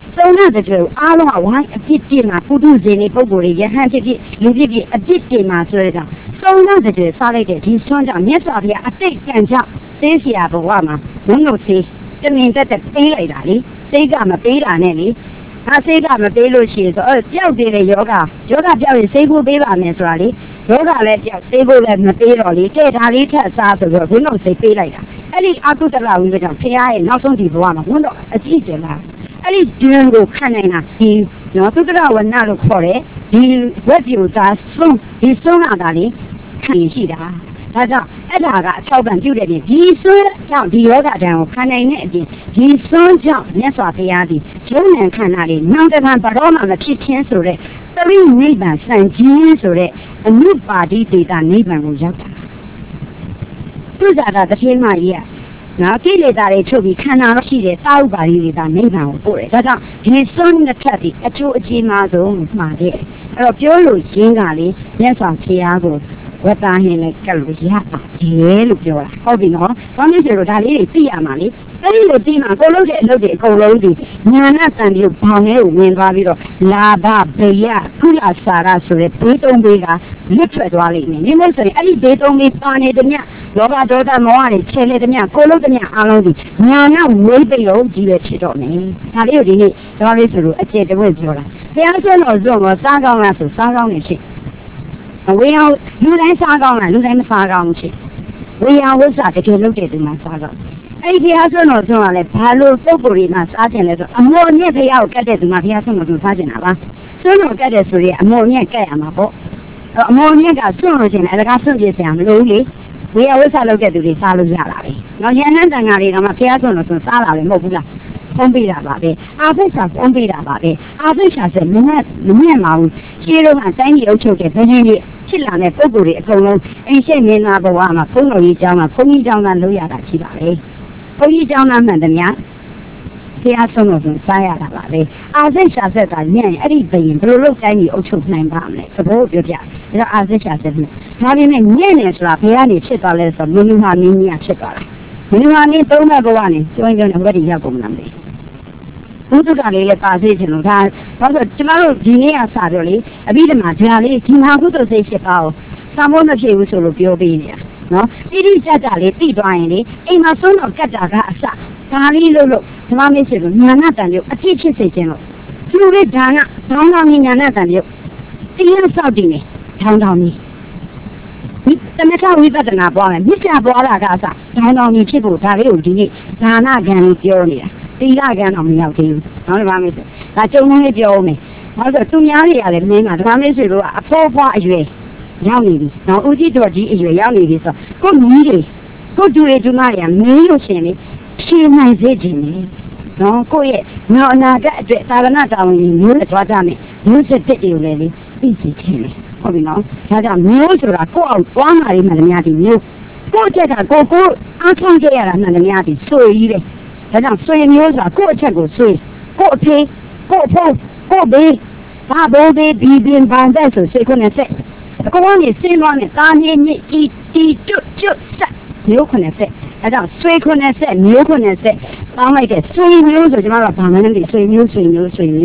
ဆုံးနာတဲ့ကျော်အားလုံးကဝိုင်းအပြစ်တင်မှာပုထုဇဉ်တွေပုဂ္ဂိုလ်တွေရဟန်းဖြစ်ဖြစ်လူဖြစ်ဖြစ်အပြစ်တင်မှာဆိုတဲ့ကြောင့်ဆုံးနာတဲ့ကျော်စားလိုက်တဲ့ဒီဆွမ်းကြောင့်မြတ်စွာဘုရားအတိတ်ကံကြောင့်သိเสียဘဝမှာဘုံတို့သေးတမင်တက်ပေးလိုက်တာလေစိတ်ကမပေးတာနဲ့လေစိတ်ကမပေးလို့ရှိရင်ဆိုပျောက်သေးတဲ့ယောဂပျောက်ရင်စိတ်ကိုပေးပါမယ်ဆိုတာလေယောဂလည်းပျောက်စိတ်ကိုလည်းမပေးတော့လေတဲ့ဒါလေးထက်စားဆိုတော့ဘုံတို့စိတ်ပေးလိုက်တာအဲ့ဒီအကုသလဝိပ္ပကြောင့်ဖရာရဲ့နောက်ဆုံးဒီဘဝမှာဘုံတို့အကြည့်ကျလာအဲ့ဒီဒင်းကိုခံနိုင်တာဒီနော်သုတ္တရဝဏလို့ခေါ်တယ်ဒီဝက်ပြူသားဆုံးလာတာလေခံရှိတာဒါကြောင့်အဲ့ဒါကအထောက်ပံ့ပြုတဲ့ပြင်ဒီဆွမ်းကြောင့်ဒီယောဂတန်ကိုခံနိုင်တဲ့အပြင်ဒီဆွမ်းကြောင့်မြတ်စွာဘုရားဒီကျုံးနံခန္ဓာလေးနောက်တစ်ခါဘရောမှမဖြစ်ချင်းဆိုတဲ့သတိနိဗ္ဗာန်စံခြင်းဆိုတဲ့အနုပါတိတေတာနိဗ္ဗာန်ကိုရောက်တာသူဇာတာတစ်ချိန်မှကြီးနော်ကိလေသာတွေချုပ်ပြီးခန္ဓာရှိတဲ့သာဥပါတိတွေဒါနိဗ္ဗာန်ကိုပို့တယ်ဒါကြောင့်ဒီဆွမ်းနှစ်ထပ်ဒီအကျိုးအကျေးမှဆုံးမှာတဲ့အဲ့တော့ပြောလို့ရင်းကလေမြတ်စွာဘုရားကိုဝတ္တဟင်းနဲ့ကပ်လို့ရပါတယ်လို့ပြောတာဟုတ်ပြီနော်ဘာလို့ဆိုတော့ဒါလေးတွေသိရမှာလေအဲ့ဒီလိုသိမှကိုလုံးတဲ့အလုပ်တွေအကုန်လုံးဒီညာနာတန်ပြီးဘောင်ထဲကိုဝင်သွားပြီးတော့လာဘဘေယကုလစာရဆိုတဲ့ဘေးသုံးဘေးကလွတ်ထွက်သွားလိမ့်မယ်ဒီလိုဆိုရင်အဲ့ဒီဘေးသုံးဘေးပါနေတဲ့မြတ်လောဘဒေါသမောဟတွေခြေလေတဲ့မြတ်ကိုလုံးတဲ့မြတ်အားလုံးဒီညာနာဝိပိယုံကြီးပဲဖြစ်တော့မယ်ဒါလေးကိုဒီနေ့ဒါလေးဆိုလို့အကျယ်တဝက်ပြောတာဘုရားဆွတော်ဇွန်ကစားကောင်းလားဆိုစားကောင်းနေရှိဝေယလူတိုင်းစားကောင်းလားလူတိုင်းမစားကောင်းဘူးရှိဝေယဝိဇ္ဇာတကယ်လုပ်တဲ့သူမှစားကောင်းအဲ့ဒီဘုရားဆွတော်ဇွန်ကလည်းဘာလို့ပုဂ္ဂိုလ်တွေမှစားကျင်လဲဆိုအမောမြင့်ဘုရားကိုကတ်တဲ့သူမှဘုရားဆွတော်ဇွန်စားကျင်တာပါဆွတော်ကတ်တဲ့ဆိုရင်အမောမြင့်ကတ်ရမှာပေါ့အမောမြင့်ကဆွလို့ရှိရင်အလကားဆွပြစရာမလိုဘူးလေဝေယဝိဇ္ဇာလုပ်တဲ့သူတွေစားလို့ရတာပဲနော်ယန္တန်တန်ဃာတွေကမှဘုရားဆွတော်ဇွန်စားတာလည်းမဟုတ်ဘူးလားဖုံးပေးတာပါပဲအာဖိတ်စာဖုံးပေးတာပါပဲအာဖိတ်စာဆိုမမြတ်ပါဘူးရှင်းလို့ကတိုင်းပြည်အုပ်ချုပ်တဲ့ဘုရင်ကြီးဖြစ်လာတဲ့ပုံကိုယ်တွေအကုန်လုံးအိမ်ရှိမင်းသားဘဝမှာဘုန်းတော်ကြီးကျောင်းမှာဘုန်းကြီးကျောင်းသားလုပ်ရတာရှိပါလေဘုန်းကြီးကျောင်းသားမှန်တယ်များဘုရားဆုံးတော်ဆိုစားရတာပါပဲအာဖိတ်စာဆက်ကညံ့အဲ့ဒီဘုရင်ဘယ်လိုလုပ်တိုင်းပြည်အုပ်ချုပ်နိုင်ပါမလဲသဘောပြောပြဒါအာဖိတ်စာဆက်နဲ့ဒါပေမဲ့ညံ့နေဆိုတာဘုရားနေဖြစ်သွားလဲဆိုတော့မင်းမဟာမင်းကြီးဖြစ်သွားတာမင်းမဟာမင်းသုံးမဲ့ဘဝနေကျွမ်းကျွမ်းနဲ့ဘယ်ဒီရောက်ကုန်မလားမသိဘုဒ္ဓကလေးလည်းပါစေချင်လို့ဒါဘာလို့ကျမတို့ဒီနေ့ကစတော့လေအဘိဓမ္မာဓာလေးဒီမှာကုသိုလ်စိတ်ဖြစ်ပါအောင်စာမိုးမဖြစ်ဘူးဆိုလို့ပြောပေးနေတာနော်တိတိကျကျလေးသိသွားရင်လေအိမ်မှာဆုံးတော့ကတ်တာကအစဒါလေးလို့ဓမ္မမင်းဖြစ်လို့ညာနာတန်ပြုတ်အဖြစ်ဖြစ်စေခြင်းလို့သူတို့ဒါကတောင်းတောင်းကြီးညာနာတန်ပြုတ်တရားစောက်တည်နေတောင်းတောင်းကြီးဒီသမထဝိပဿနာပွားမယ်မြစ်ချပွားတာကအစတောင်းတောင်းကြီးဖြစ်ဖို့ဒါလေးကိုဒီနေ့ဒါနကံလို့ပြောနေတာတိရကံတော့မရောက်သေးဘူး။နော်ဓမ္မမင်းဒါကြုံနေပြောမယ်။ဘာလို့ဆိုသူများတွေကလည်းမင်းကဓမ္မမင်းဆိုတော့အဖောဖွားအရွယ်ရောက်နေပြီ။နော်ဦးကြီးတော်ကြီးအရွယ်ရောက်နေပြီဆိုကိုမီးတွေကိုတူတွေတူမတွေကမင်းလို့ရှင်လေရှင်းနိုင်စေခြင်းလေ။နော်ကိုရဲ့နောက်အနာဂတ်အတွက်သာသနာတော်ဝင်မျိုးနဲ့သွားကြမယ်။မျိုးစစ်တစ်တွေကိုလည်းသိစေခြင်းလေ။ဟုတ်ပြီနော်။ဒါကြောင့်မျိုးဆိုတာကိုယ့်အောင်သွားမှာလေးမှလည်းများပြီမျိုးကိုယ့်ချက်ကကိုအားထုတ်ကြရတာမှလည်းများပြီဆွေကြီးတယ်။ဒါကြောင့်ဆွေမျိုးဆိုတာကိုယ့်အချက်ကိုဆွေကိုယ့်အဖေကိုယ့်အဖိုးကိုယ့်ဘေးဘာဘိုးဘေးဘီဘင်ပန်တဲ့ဆိုဆွေခုနဲ့ဆက်ကိုယ်ကနေစင်းသွားနဲ့တာနေမြစ်တီတွတ်ဆက်မျိုးခုနဲ့ဆက်ဒါကြောင့်ဆွေခုနဲ့ဆက်မျိုးခုနဲ့ဆက်ပေါင်းလိုက်တဲ့ဆွေမျိုးဆိုကျွန်တော်ကဘာမှမသိဆွေမျိုးဆွေနဲ့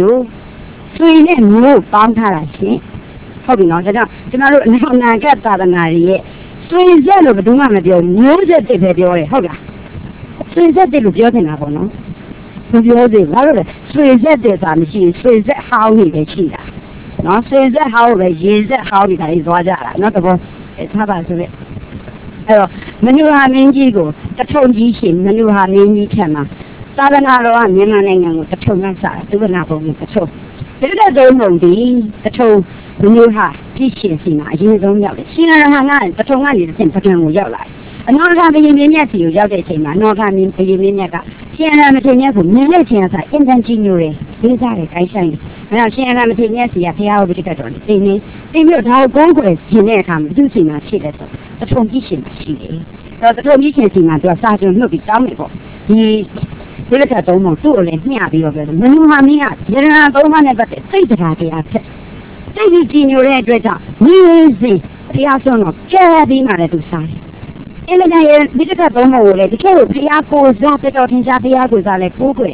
မျိုးပေါင်းထားတာရှင်ဟုတ်ပြီနော်ဒါကြောင့်ကျွန်တော်တို့အနာဂတ်သာသနာရဲ့ဆွေဆက်လို့ဘယ်သူမှမပြောမျိုးဆက်တစ်ပဲပြောတယ်ဟုတ်လားဆွေဆက်တဲ့လို့ပြောနေတာပေါ့နော်မပြောသေးဘာလို့လဲဆွေဆက်တဲ့စာမရှိဆွေဆက်ဟောင်းနေပဲရှိတာနော်ဆွေဆက်ဟောင်းပဲရေဆက်ဟောင်းနေတာကြီးသွားကြတာနော်တဘောထားပါဆိုလေအဲ့တော့မနုဟာမင်းကြီးကိုတထုံကြီးရှင်မနုဟာမင်းကြီးထက်မှာသာသနာတော်ကမြန်မာနိုင်ငံကိုတထုံနဲ့စားသုဝနာဘုံကိုတထုံဒီတဲ့သုံးပုံဒီတထုံမနုဟာကြီးရှင်စီမှာအရင်ဆုံးရောက်တယ်ရှင်ရဟန်းကတထုံကနေတစ်ဆင့်ပကံကိုရောက်လာအနောကဘယင်းမြတ်စီကိုရောက်တဲ့အချိန်မှာနောကမင်းဘယင်းမြတ်ကရှင်ရမထေရမြတ်ကိုမြင်တဲ့ချင်းစားအင်တန်ကြီးညိုတယ်လေးစားတယ်ခိုင်းဆိုင်တယ်အဲတော့ရှင်ရမထေရမြတ်စီကဘုရားဝိပ္ပကတော်နေတင်းပြီးတော့ဒါကိုကိုယ်ကိုယ်ရှင်တဲ့အခါမှာသူ့စီမှာရှိတယ်ဆိုတထုံကြီးရှင်ရှိတယ်တော့တထုံကြီးရှင်စီမှာသူကစာကျွန်းနှုတ်ပြီးတောင်းတယ်ပေါ့ဒီလက်ထသုံးပုံသူ့ကိုလည်းမျှပြီးတော့ပြောတယ်မနုဟာမင်းကယရဏသုံးပါးနဲ့ပတ်သက်စိတ်တရားဖြစ်စိတ်ကြီးညိုတဲ့အတွက်ကြောင့်မိစီဘုရားဆုံးတော့ကျဲပြီးမှလည်းသူစားတယ်အဲ့ဒါရဲ့ဒီတစ်ခါသုံးဖို့လေဒီကဲကိုဘုရားကိုစားတော်ထင်ရှားဘုရားကိုစားလဲကိုးကွယ်တယ်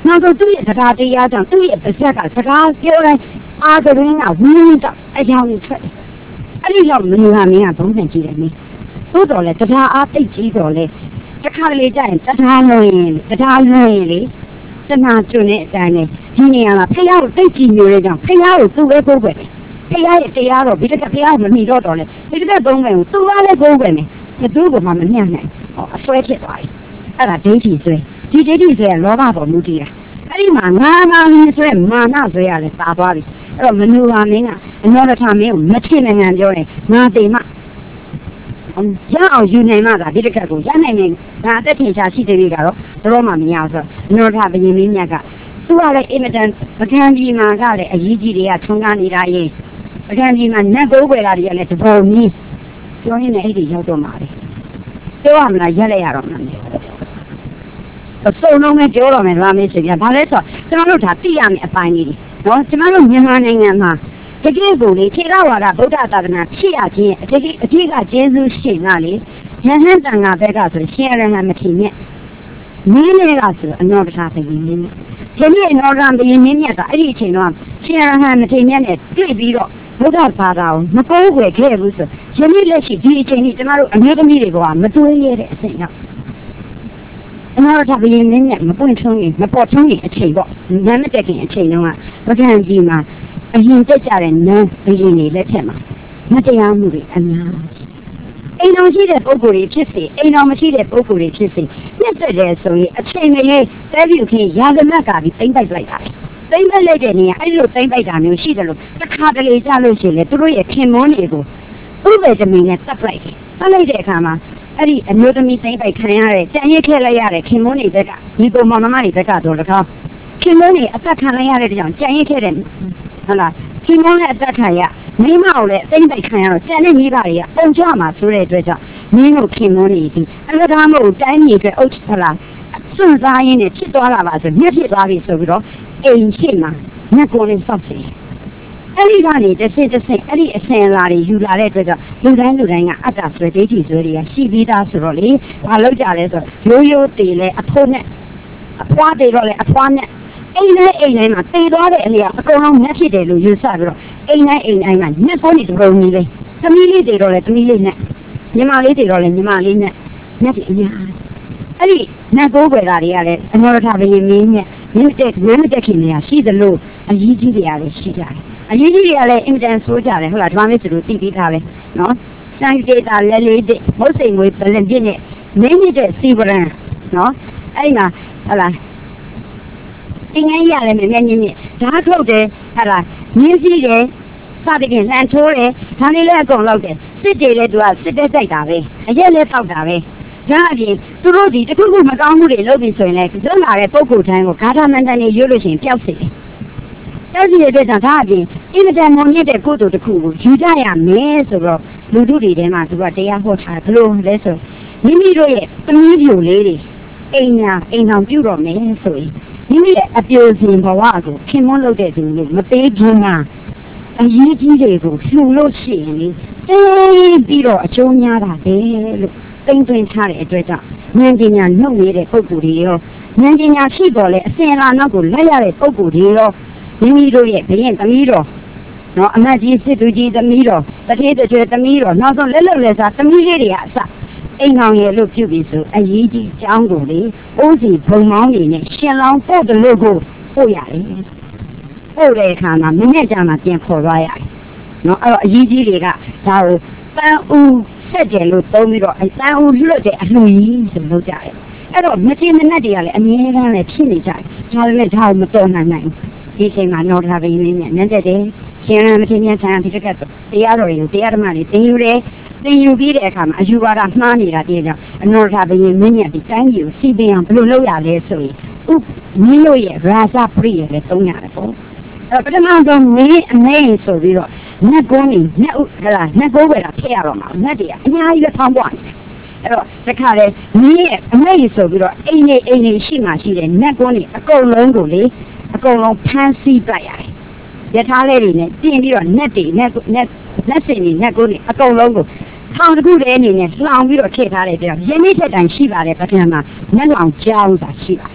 နောက်ဆုံးသူ့ရဲ့စကားတရားကြောင့်သူ့ရဲ့ပါဇက်ကစကားပြောတိုင်းအာကရင်းကဝင်းတော့အကြောင်းထွက်တယ်အဲ့ဒီတော့မင်းကမင်းကဘုံနဲ့ကြည့်တယ်မင်းသို့တော်လဲတရားအားသိကြည့်တော်လဲတစ်ခါလေကြာရင်တရားလုံးရင်လေတနာကျွန်းတဲ့အတိုင်းနဲ့ဒီနေရာမှာဖះကိုသိကြည့်မျိုးလေးကြောင့်ဖះကိုသူ့ပဲကိုယ်ပဲဖះရဲ့တရားတော့ဒီတစ်ခါဖះမမိတော့တော်လဲဒီတစ်ခါသုံးပဲသူကလည်းကိုယ်ပဲနဲ့သူ့ကမှမညံ့နိုင်အဆွဲဖြစ်သွားပြီအဲ့ဒါဒိဋ္ဌိဆွဲဒီဒိဋ္ဌိဆွဲကလောဘပေါ်မူတည်တာအဲ့ဒီမှာငါဆွဲမာနဆွဲရလဲသာသွားပြီအဲ့တော့မနူပါမင်းကအနောရထမင်းကိုမချစ်နိုင်ငံပြောတယ်ငါတိမ်မရအောင်ယူနိုင်မှသာဒီတစ်ခါကိုရနိုင်နေငါအသက်ထင်ရှားရှိတဲ့ကြီးကတော့တော့မှမရအောင်ဆိုတော့အနောရထဘယင်းမင်းမြတ်ကသူကလည်းအင်မတန်ပကံကြီးမှာကလည်းအကြီးကြီးတွေကထုံးကားနေတာရေးပကံကြီးမှာနတ်ကိုးွယ်လာတွေကလည်းတပုံကြီးပြောရင်းနဲ့အဲ့ဒီရောက်တော့မှာလေပြောရမလားရက်လိုက်ရတော့မှာလေအစုံလုံးနဲ့ပြောတော့မယ်လားမင်းစီပြဘာလဲဆိုတော့ကျွန်တော်တို့ဒါသိရမယ်အပိုင်းကြီးနော်ကျွန်တော်တို့မြန်မာနိုင်ငံမှာတကယ်ကိုလေခြေတော်ဝါဒဗုဒ္ဓသာသနာဖြစ်ရခြင်းအတိကကျေးဇူးရှင်ကလေယဟန်တန်ဃာဘက်ကဆိုရှင်ရဟန်းမထင်နဲ့မင်းလေးကဆိုအနောဒထာဘယင်းမင်းဒီနေ့အနောဒထာဘယင်းမင်းမြတ်ကအဲ့ဒီအချိန်တော့ရှင်ရဟန်းမထင်နဲ့တွေ့ပြီးတော့ဗုဒ္ဓဘာသာကိုမကိုးကွယ်ခဲ့ဘူးဆိုယနေ့လက်ရှိဒီအချိန်ကြီးကျွန်တော်တို့အမျိုးသမီးတွေကမတွေးရတဲ့အချိန်ရောက်အနောဒထာဘယင်းမင်းမြတ်မပွင့်ထုံးရင်မပေါ်ထုံးရင်အချိန်ပေါ့နာမတက်ခင်အချိန်တုန်းကပကံကြီးမှာအရင်တက်ကြတဲ့နန်းဘယင်းတွေလက်ထက်မှာမတရားမှုတွေအများအိမ်တော်ရှိတဲ့ပုဂ္ဂိုလ်တွေဖြစ်စေအိမ်တော်မရှိတဲ့ပုဂ္ဂိုလ်တွေဖြစ်စေမြတ်တဲ့ဆိုရင်အချိန်မရေတဲပြုခင်ရာဇမက်ကပြီးသိမ့်ပိုက်လိုက်တာသိမ့်ပိုက်လိုက်တဲ့နေရာအဲ့လိုသိမ့်ပိုက်တာမျိုးရှိတယ်လို့တစ်ခါတလေကြားလို့ရှိရင်လေသူတို့ရဲ့ခင်မွန်းတွေကိုဥပ္ပေသမီးနဲ့တပ်လိုက်တယ်တပ်လိုက်တဲ့အခါမှာအဲ့ဒီအမျိုးသမီးသိမ့်ပိုက်ခံရတဲ့ကြံရစ်ခဲ့လိုက်ရတဲ့ခင်မွန်းတွေဘက်ကဒီပုံမောင်နှမတွေဘက်ကတော့တကားခင်မွန်းတွေအသက်ခံလိုက်ရတဲ့ကြောင့်ကြံရစ်ခဲ့တဲ့ဟုတ်လားခင်မွန်းနဲ့အသက်ခံရမိမကိုလည်းသိမ့်ပိုက်ခံရတော့ကြံတဲ့မိဘတွေကပုံချမှာဆိုတဲ့အတွက်ကြောင့်မင်းတို့ခင်မွန်းနေပြီအလကားမို့တိုင်းပြည်အတွက်အုပ်ဟုတ်လားစွန့်စားရင်းနဲ့ဖြစ်သွားလာပါဆိုမြက်ဖြစ်သွားပြီဆိုပြီးတော့အိမ်ရှိမှာငက်ကိုလေးစောက်စီအဲ့ဒီကနေတစ်ဆင့်အဲ့ဒီအစင်လာတွေယူလာတဲ့အတွက်ကြောင့်လူတိုင်းကအတ္တဆွဲဒိဋ္ဌိဆွဲတွေကရှိပြီးသားဆိုတော့လေဘာလုပ်ကြလဲဆိုတော့ရိုးတည်လဲအဖိုးနဲ့အဖွားတည်တော့လဲအဖွားနဲ့အိမ်တိုင်းမှာတည်သွားတဲ့အလျောက်အကုန်လုံးငက်ဖြစ်တယ်လို့ယူဆပြီးတော့အိမ်တိုင်းမှာငက်ပေါ်နေတပုံကြီးလေးသမီးလေးတည်တော့လဲသမီးလေးနဲ့ညီမလေးတည်တော့လဲညီမလေးနဲ့ငက်ကြီးအများအဲ့ဒီနတ်ကိုးွယ်သားတွေကလည်းအနောရထဘယင်းမင်းနဲ့မြင့်တက်ခင်နေရရှိသလိုအကြီးကြီးတွေကလည်းရှိကြတယ်အကြီးကြီးတွေကလည်းအင်တန်ဆိုးကြတယ်ဟုတ်လားဒီမှာမျိုးသူတို့သိပြီးသားပဲနော်စံကြေတာလဲလေးတဲ့မုတ်စိန်ငွေပလင်ပြည့်နဲ့မင်းမြင့်တဲ့စီဗရန်နော်အဲ့မှာဟုတ်လားတင်ငန်းရတယ်မြင်းဓာတ်ထုတ်တယ်ဟုတ်လားမြင်းစည်းတယ်စသဖြင့်လန်ထိုးတယ်ဒါလေးလည်းအကုန်လောက်တယ်စစ်တယ်လည်းသူကစစ်တဲ့တိုက်တာပဲအရက်လည်းတောက်တာပဲဒါအပြင်သူတို့ဒီတခုခုမကောင်းမှုတွေလုပ်ပြီးဆိုရင်လည်းလွတ်လာတဲ့ပုံကိုယ်တိုင်းကိုဂါထာမန္တန်တွေရွတ်လို့ရှိရင်ပျောက်စေတယ်။ပျောက်စီတဲ့အတွက်ကြောင့်ဒါအပြင်အင်မတန်မုံမြင့်တဲ့ကုသိုလ်တစ်ခုကိုယူကြရမယ်ဆိုတော့လူတို့တွေထဲမှာသူကတရားဟောထားဘလို့လဲဆိုမိမိတို့ရဲ့သမီးပြိုလေးတွေအိမ်အောင်ပြုတော့မယ်ဆိုရင်မိမိရဲ့အပြိုစင်ဘဝကိုခင်မွန်းလုပ်တဲ့သူလို့မသေးခင်ကအရေးကြီးတွေကိုလှူလို့ရှိရင်လေပြီးတော့အကျိုးများတာပဲလို့သိမ့်သွင်းထားတဲ့အတွက်ကြောင့်ဉာဏ်ပညာနှုတ်နေတဲ့ပုဂ္ဂိုလ်တွေရောဉာဏ်ပညာရှိတော်လဲအစဉ်အလာနောက်ကိုလက်ရတဲ့ပုဂ္ဂိုလ်တွေရောမိမိတို့ရဲ့ဘယင်သမီးတော်နော်အမတ်ကြီးစစ်သူကြီးသမီးတော်တတိတကျွဲသမီးတော်နောက်ဆုံးလက်စားသမီးလေးတွေကအစအိမ်အောင်ရဲ့လို့ပြုပြီးဆိုအရေးကြီးကျောင်းကိုလေအိုးစီဘုံမောင်းနေနဲ့ရှင်လောင်းပို့တယ်လို့ကိုပို့ရတယ်ပို့တဲ့အခါမှာမနေ့ကျမှပြန်ခေါ်သွားရတယ်နော်အဲ့တော့အရေးကြီးတွေကဒါကိုပန်းဦးဆက်တယ်လို့သုံးပြီးတော့အတန်းဦးလွတ်တဲ့အလှကြီးဆိုလုပ်ကြတယ်အဲ့တော့မချင်းမနဲ့တွေကလည်းအမြဲတမ်းလည်းဖြစ်နေကြတယ်ဒါလည်းဒါကိုမတော်နိုင်ဘူးဒီချိန်မှာနော်ဒါပဲရင်းနဲ့နန်းတက်တယ်ရှင်ရမချင်းချင်းဆန်းဒီတက်ကတရားတော်တွေကိုတရားဓမ္မတွေသင်ယူတယ်သင်ယူပြီးတဲ့အခါမှာအယူဝါဒမှားနေတာတည်းကြောင့်အနော်ဒါပဲရင်းမြင့်ပြီးတိုင်းကြီးကိုစီပင်အောင်ဘယ်လိုလုပ်ရလဲဆိုရင်မင်းတို့ရဲ့ရာဇပရိရဲ့လည်းသုံးရတယ်ပေါ့အဲ့ပထမဆုံးမင်းအမေဆိုပြီးတော့နတ်ကုန်းကြီးနတ်ဥဟလာနတ်ကိုးပဲလားဖျက်ရတော့မှာနတ်တွေကအများကြီးပဲထောင်းပွားနေတယ်အဲ့တော့တခါလေမင်းရဲ့အမေဆိုပြီးတော့အိမ်နေရှိမှရှိတယ်နတ်ကုန်းကြီးအကုန်လုံးကိုလေအကုန်လုံးဖမ်းဆီးပြရတယ်ရထားလေးတွေနဲ့ပြင်ပြီးတော့နတ်စင်တွေနတ်ကုန်းကြီးအကုန်လုံးကိုထောင်တစ်ခုတည်းအနေနဲ့လှောင်ပြီးတော့ထည့်ထားတယ်ပြောရင်းနှီးချက်တိုင်ရှိပါတယ်ပထမမှာနတ်လောင်ကြောင်းသာရှိပါတယ်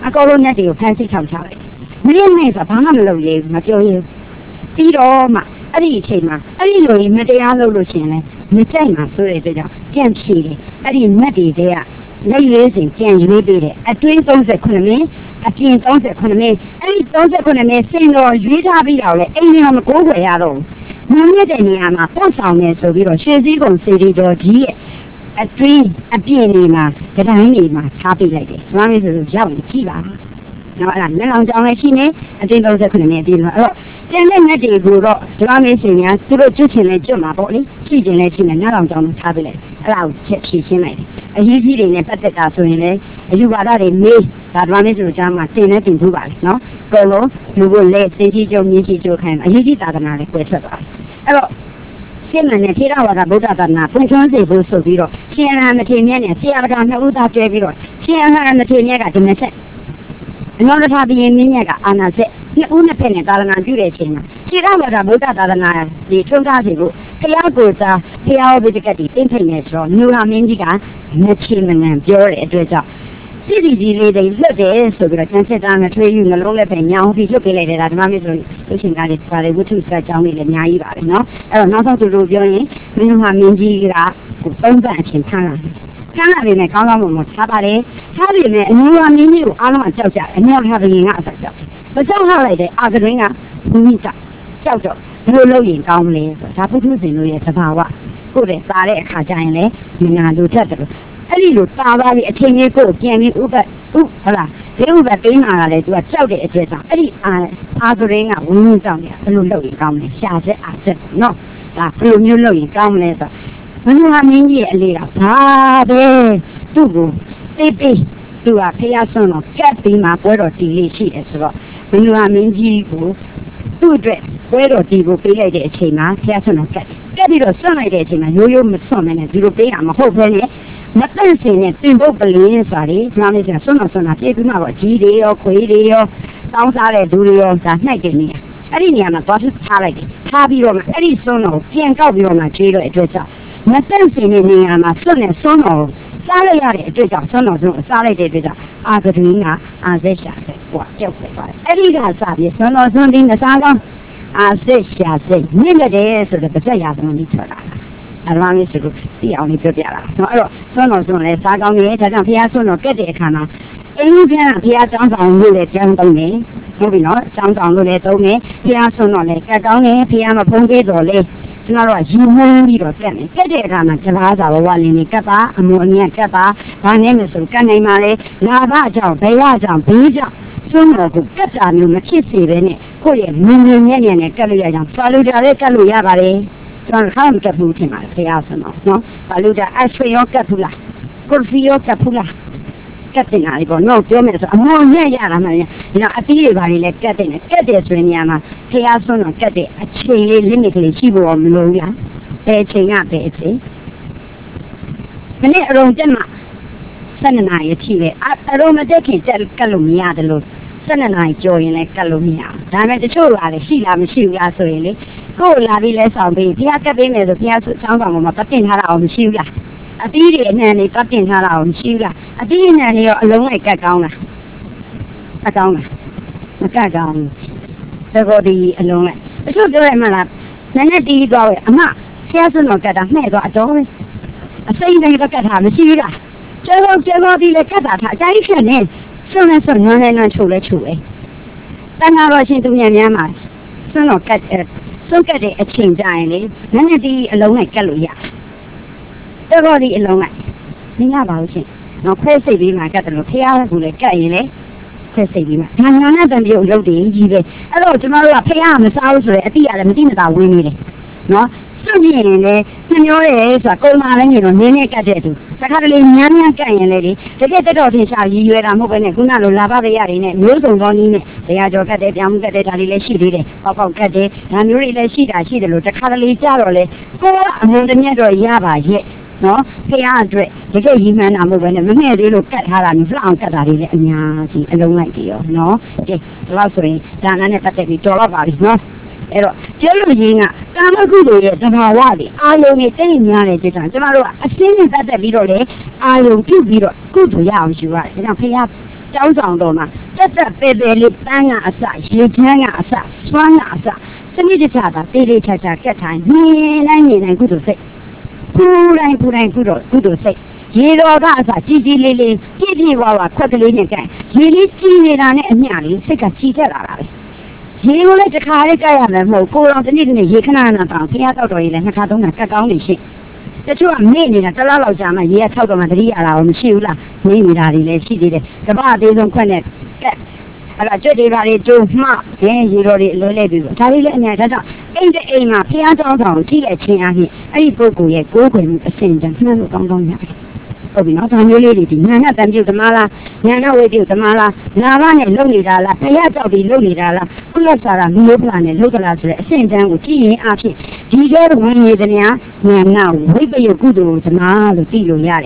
အကောလုံးနဲ့တွေကိုဖမ်းဆီးထောင်ချလိုက်မင်းနဲ့ဆိုဘာမှမလုပ်ရဘူးမပြောရဘူးပြီးတော့မှအဲ့ဒီအချိန်မှာအဲ့ဒီလိုမတရားလုပ်လို့ရှိရင်လည်းမကြိုက်မှာဆိုတဲ့အတွက်ကြောင့်ပြန်ဖြေတယ်အဲ့ဒီမက်တွေကလက်ရွေးစဉ်ပြန်ရွေးပေးတယ်အတွင်း39မိနစ်အပြင်39မိနစ်အဲ့ဒီ39မိနစ်စင်တော်ရွေးထားပြီးတော့လေအိမ်ထဲမှာကိုးခွေရတော့မြင့်မြတ်တဲ့နေရာမှာပို့ဆောင်နေဆိုပြီးတော့ရွှေစည်းကုံစေတီတော်ကြီးရဲ့အတွင်းအပြင်နေမှာကတိုင်းနေမှာထားပေးလိုက်တယ်။ဘာလို့လဲဆိုတော့ရောက်ကြည့်ပါ။နော်အဲ့ဒါလက်လောင်ကြောင်လည်းရှိနေအတင်း39မိနစ်အပြင်တော့အဲ့တော့ကျန်တဲ့ငှက်တွေကိုတော့ဒီမှာမေးစင်များသူတို့ကျွတ်ချင်လဲကျွတ်မှာပေါ့လေ။ရှိချင်လဲရှိနေလက်လောင်ကြောင်ထားပေးလိုက်။အဲ့ဒါကိုချက်ဖြည့်ရှင်းလိုက်တယ်။အရေးကြီးတွေနဲ့ပတ်သက်တာဆိုရင်လည်းအယူဝါဒတွေမေးဒါဒီမှာမေးဆိုကြားမှာတင်နေတင်ထူပါလေနော်။ကောလုံးလူကိုလည်းစင်ကြီးကျုံမြင့်ကြီးကျုံခိုင်းအရေးကြီးသာသနာလည်းကွဲထွက်သွားတယ်။အဲ့တော့ရှင်းမှန်တဲ့ထေရဝါဒဗုဒ္ဓသာသနာပွင့်ထွန်းစေဖို့ဆိုပြီးတော့ရှင်အဟံမထေရမြတ်နဲ့ဆရာပဒါနှစ်ဦးသားတွဲပြီးတော့ရှင်အဟံမထေရမြတ်ကဒီမဆက်အနောတထာဘီရင်မြတ်ကအာနာဆက်နှစ်ဦးနှစ်ဖက်နဲ့သာသနာပြုတဲ့အချိန်မှာထေရဝါဒဗုဒ္ဓသာသနာဒီထွန်းကားစေဖို့ဘုရားကိုယ်စားဘုရားဝိဒကတိသင်ထိန်နေဆိုတော့နူဟာမင်းကြီးကမချေမနံပြောတဲ့အတွက်ကြောင့်စီစီကြီးလေးတွေလွတ်တယ်ဆိုပြီးတော့ကျန်စစ်သားနဲ့ထွေးယူနှလုံးလည်းပဲညောင်းပြီးလွတ်ပေးလိုက်တယ်ဒါဓမ္မမျိုးဆိုလို့ရှင်ကားလေးပါလေဝတ္ထုစကားကြောင်းလေးလည်းအများကြီးပါပဲเนาะအဲ့တော့နောက်ဆုံးသူတို့ပြောရင်မင်းဟာမင်းကြီးကသုံးပတ်အချိန်ထားလာတယ်ခန်းလာပြီနဲ့ကောင်းကောင်းမွန်မွန်ထားပါတယ်ထားပြီနဲ့အမျိုးဟာမင်းကြီးကိုအားလုံးကကြောက်ကြတယ်အမျိုးဟာဘယင်ကအဆက်ကြောက်မကြောက်လိုက်တဲ့အာကရင်းကဘုန်းကြီးကြောက်တော့ဘယ်လိုလုပ်ရင်ကောင်းမလဲဆိုဒါပုထုဇဉ်တို့ရဲ့သဘာဝကိုယ်တည်းစားတဲ့အခါကျရင်လည်းမနာလိုတတ်တယ်အဲ့ဒီလိုတာပါပြီးအချိန်ကြီးကိုပြန်ပြီးဟုတ်လားဒီဥပဒေပေးလာတယ်သူကကြောက်တဲ့အကျွဲကြောင့်အဲ့ဒီအာဂရင်းကဝင်းဝင်းကြောက်နေဘယ်လိုလုပ်ရင်ကောင်းလဲရှာဆက်အားဆက်နော်ဒါဘယ်လိုမျိုးလုပ်ရင်ကောင်းမလဲဆိုမင်းဟာမင်းကြီးရဲ့အလေးကဘာပဲသူ့ကိုသိပြီးသူကဖျားဆွန်းတော့ကတ်ပြီးမှပွဲတော်တီလေးရှိတယ်ဆိုတော့မင်းဟာမင်းကြီးကိုသူ့အတွက်ပွဲတော်တီကိုပေးလိုက်တဲ့အချိန်မှာဖျားဆွန်းတော့ကတ်ပြီးတော့ဆွန့်လိုက်တဲ့အချိန်မှာရိုးရိုးမဆွန့်မနဲ့ဒီလိုပေးတာမဟုတ်ဘဲနဲ့မတန့်စင်နဲ့တင်ပုတ်ပလင်းဆိုတာလေကျွန်တော်လည်းဆွမ်းတော်ပြေးပြီးမှတော့ကြီးတွေရောခွေးတွေရောတောင်းစားတဲ့လူတွေရောဒါနှိုက်တယ်နေအဲ့ဒီနေရာမှာသွားထားလိုက်တယ်ထားပြီးတော့မှအဲ့ဒီဆွမ်းတော်ပြန်ကောက်ပြီးတော့မှကျွေးတော့အတွက်ကြောင့်မတန့်စင်တဲ့နေရာမှာဆွမ်းနဲ့ဆွမ်းတော်စားလိုက်ရတဲ့အတွက်ကြောင့်ဆွမ်းတော်ဆုံးစားလိုက်တဲ့အတွက်ကြောင့်အာကဒွင်းကအာဆက်ရှာဆက်ကွာကြောက်ခဲ့ပါတယ်အဲ့ဒီကစပြီးဆွမ်းတော်ဆုံးပြီးမစားကောင်းအာဆက်ရှာဆက်မြင့်တဲ့ဆိုတော့တစ်ဆက်ရဆုံးပြီးထွက်လာအမှန်မျိုးဆိုလို့သိအောင်လေးပြောပြတာเนาะအဲ့တော့ဆွမ်းတော်ဆွမ်းလဲစားကောင်းနေဒါကြောင့်ဘုရားဆွမ်းတော်ကက်တဲ့အခါမှာအင်းကြီးကဘုရားကျောင်းဆောင်လို့လည်းကျောင်းသုံးနေဟုတ်ပြီနော်ကျောင်းဆောင်လို့လည်းသုံးနေဘုရားဆွမ်းတော်လည်းကက်ကောင်းနေဘုရားမဖုံးပေးတော်လေကျွန်တော်တို့ကယူမှန်းပြီးတော့ကက်နေကက်တဲ့အခါမှာကလားစာဘဝလေးနဲ့ကက်ပါအမှုအမြတ်ကက်ပါဘာနဲ့မဆိုကက်နိုင်ပါလေလာဘကြောင့်ဘယ်ရကြောင့်ဘေးကြောင့်ဆွမ်းတော်ကိုကက်တာမျိုးမဖြစ်စေဘဲနဲ့ကိုယ့်ရဲ့မြင်မြင်နဲ့နဲ့ကက်လို့ရကြအောင်ဖာလူတာလည်းကက်လို့ရပါလေကျွန်တော်ခါမကပ်ဘူးထင်ပါတယ်ဖះဆံတော့နော်ဘာလို့ဒါအဆွေရောကပ်ဘူးလားကိုဖီရောကပ်ဘူးလားကပ်တင်တာလေပေါ့နော်ပြောမယ်ဆိုအမောညက်ရတာမှလည်းဒီတော့အသီးတွေဘာတွေလဲကပ်တင်တယ်ကပ်တယ်ဆိုရင်နေရာမှာဖះဆံတော့ကပ်တဲ့အချိန်လေး limit ကလေးရှိဖို့မလိုဘူးလားဘယ်အချိန်ကဘယ်အချိန်မနေ့အရုံတက်မှာ12နာရီအထိပဲအရုံမတက်ခင်တက်ကပ်လို့မရတယ်လို့12နာရီကြော်ရင်လည်းကတ်လို့မရဘူးဒါပေမဲ့တချို့ကလည်းရှိလားမရှိဘူးလားဆိုရင်လေကိုယ်လာပြီးလဲဆောင်ပြီးဘုရားကတ်ပေးမယ်ဆိုဘုရားဆောင်းဆောင်မှာပတ်တင်ထားတာအောင်မရှိဘူးလားအသီးတွေအနှံတွေပတ်တင်ထားတာအောင်မရှိဘူးလားအသီးအနှံတွေရောအလုံးလိုက်ကတ်ကောင်းလားအကောင်းလားမကတ်ကောင်းဘူးသဘောဒီအလုံးလိုက်တချို့ပြောရမှလားနည်းနည်းတီးသွားပဲအမဘုရားဆွတော်ကတ်တာမှဲ့သွားအတော်ပဲအစိမ့်တွေကတ်တာမရှိဘူးလားကျောင်းဒီလေကတ်တာထားအကြိုက်ဖြစ်နေဆွမ်းလဲဆွမ်းနွမ်းလဲနွမ်းချိုလဲချိုပဲတန်ခါတော့ရှင်သူမြန်များမှာဆွမ်းတော့ကတ်ဆွမ်းကတ်တဲ့အချိန်ကြရင်လေနည်းနည်းဒီအလုံးနဲ့ကတ်လို့ရတော့ဒီအလုံးနဲ့မရပါဘူးရှင်တော့ခွဲစိတ်ပြီးမှကတ်တယ်လို့ဖះကလည်းကတ်ရင်လေခွဲစိတ်ပြီးမှဒါညာနဲ့တန်ပြုတ်ရုပ်တည်ကြီးပဲအဲ့တော့ကျွန်တော်တို့ကဖះမစားဘူးဆိုရင်အတိရတယ်မတိမတာဝင်းနေတယ်နော်စွန့်ကြည့်ရင်လည်းနှမျောတယ်ဆိုတာကုံမာလည်းနေတော့နင်းနဲ့ကတ်တဲ့သူတခါတလေညမ်းကတ်ရင်လေတကယ်တက်တော်ထင်ရှားရည်ရွယ်တာမဟုတ်ပဲနဲ့ခုနလိုလာပါရတွေနဲ့မျိုးစုံသောနည်းနဲ့တရားကျော်ကတ်တယ်ပြောင်းကတ်တယ်ဒါတွေလည်းရှိသေးတယ်ပေါက်ကတ်တယ်ဒါမျိုးတွေလည်းရှိတာရှိတယ်လို့တခါတလေကြတော့လေကိုကအမှန်တမျက်တော့ရပါရဲ့နော်ဖះအတွက်တကယ်ရည်မှန်းတာမဟုတ်ပဲနဲ့မနဲ့သေးလို့ကတ်ထားတာမျိုးလှအောင်ကတ်တာတွေလည်းအများကြီးအလုံးလိုက်ကြရောနော်ကဲဒီလောက်ဆိုရင်ဒါနနဲ့ပတ်သက်ပြီးတော်တော့ပါပြီနော်အဲ့တော့ကျလို့ရင်းကကာမကုသိုလ်ရဲ့သဘာဝတွေအာယုန်နဲ့တိတ်များတဲ့ကြောင့်ကျွန်တော်တို့ကအစင်းနဲ့ပတ်သက်ပြီးတော့လေအာယုန်ပြုတ်ပြီးတော့ကုသိုလ်ရအောင်ယူရတယ်ဒါကြောင့်ဖះကျောင်းဆောင်တော်မှာတက်တက်ပဲပဲလေးပန်းကအစရေချမ်းကအစစွမ်းကအစစနစ်တကျတာတေးသေးချာချာကက်ထိုင်မြင်တိုင်းကုသိုလ်စိတ်ပူတိုင်းကုသိုလ်စိတ်ရေတော်ကအစကြီးကြီးလေးလေးပြည့်ပြည့်ဝဝခွက်ကလေးနဲ့ကြိုင်ရေလေးကြီးနေတာနဲ့အမျှလေးစိတ်ကချီတက်လာတာပဲရေကိုလည်းတစ်ခါလေးကြိုက်ရမယ်မဟုတ်ကိုယ်တော်တနေ့ရေခဏခဏတောင်ခရတောက်တော်ရေလည်း2ခါ3ခါကတ်ကောင်းနေရှိတချို့ကမေ့နေတာတစ်လားလောက်ကြာမှရေကထောက်တော့မှတတိရတာကိုမရှိဘူးလားမေ့နေတာတွေလည်းရှိသေးတယ်တပတ်အသေးဆုံးခွက်နဲ့ကက်အဲ့ဒါကြွတွေပါလေကျိုးမှရင်းရေတော်တွေအလွဲလဲပြီးတော့ဒါလေးလည်းအများဒါကြောင့်အိမ်တဲ့အိမ်မှာဖျားကြောင်းဆောင်ကြည့်လိုက်ခြင်းအပြင်အဲ့ဒီပုဂ္ဂိုလ်ရဲ့ကိုယ်ကိုယ်မှုအစဉ်တန်းနှမ်းလို့ကောင်းကောင်းရတယ်ဟုတ်ပြီနော်ဒါမျိုးလေးတွေဒီညာနဲ့တန်ပြုတ်သမားလားညာနဲ့ဝေပြုတ်သမားလားလာမနဲ့လုံနေတာလားဖျားကြောက်ပြီးလုံနေတာလားကုလစာရာမျိုးပလာနဲ့လုံသလားဆိုတဲ့အစဉ်တန်းကိုကြည့်ရင်အဖြစ်ဒီကဲဝင်နေသမျှညာနာဝိပယကုသိုလ်သမားလို့သိလို့ရတယ်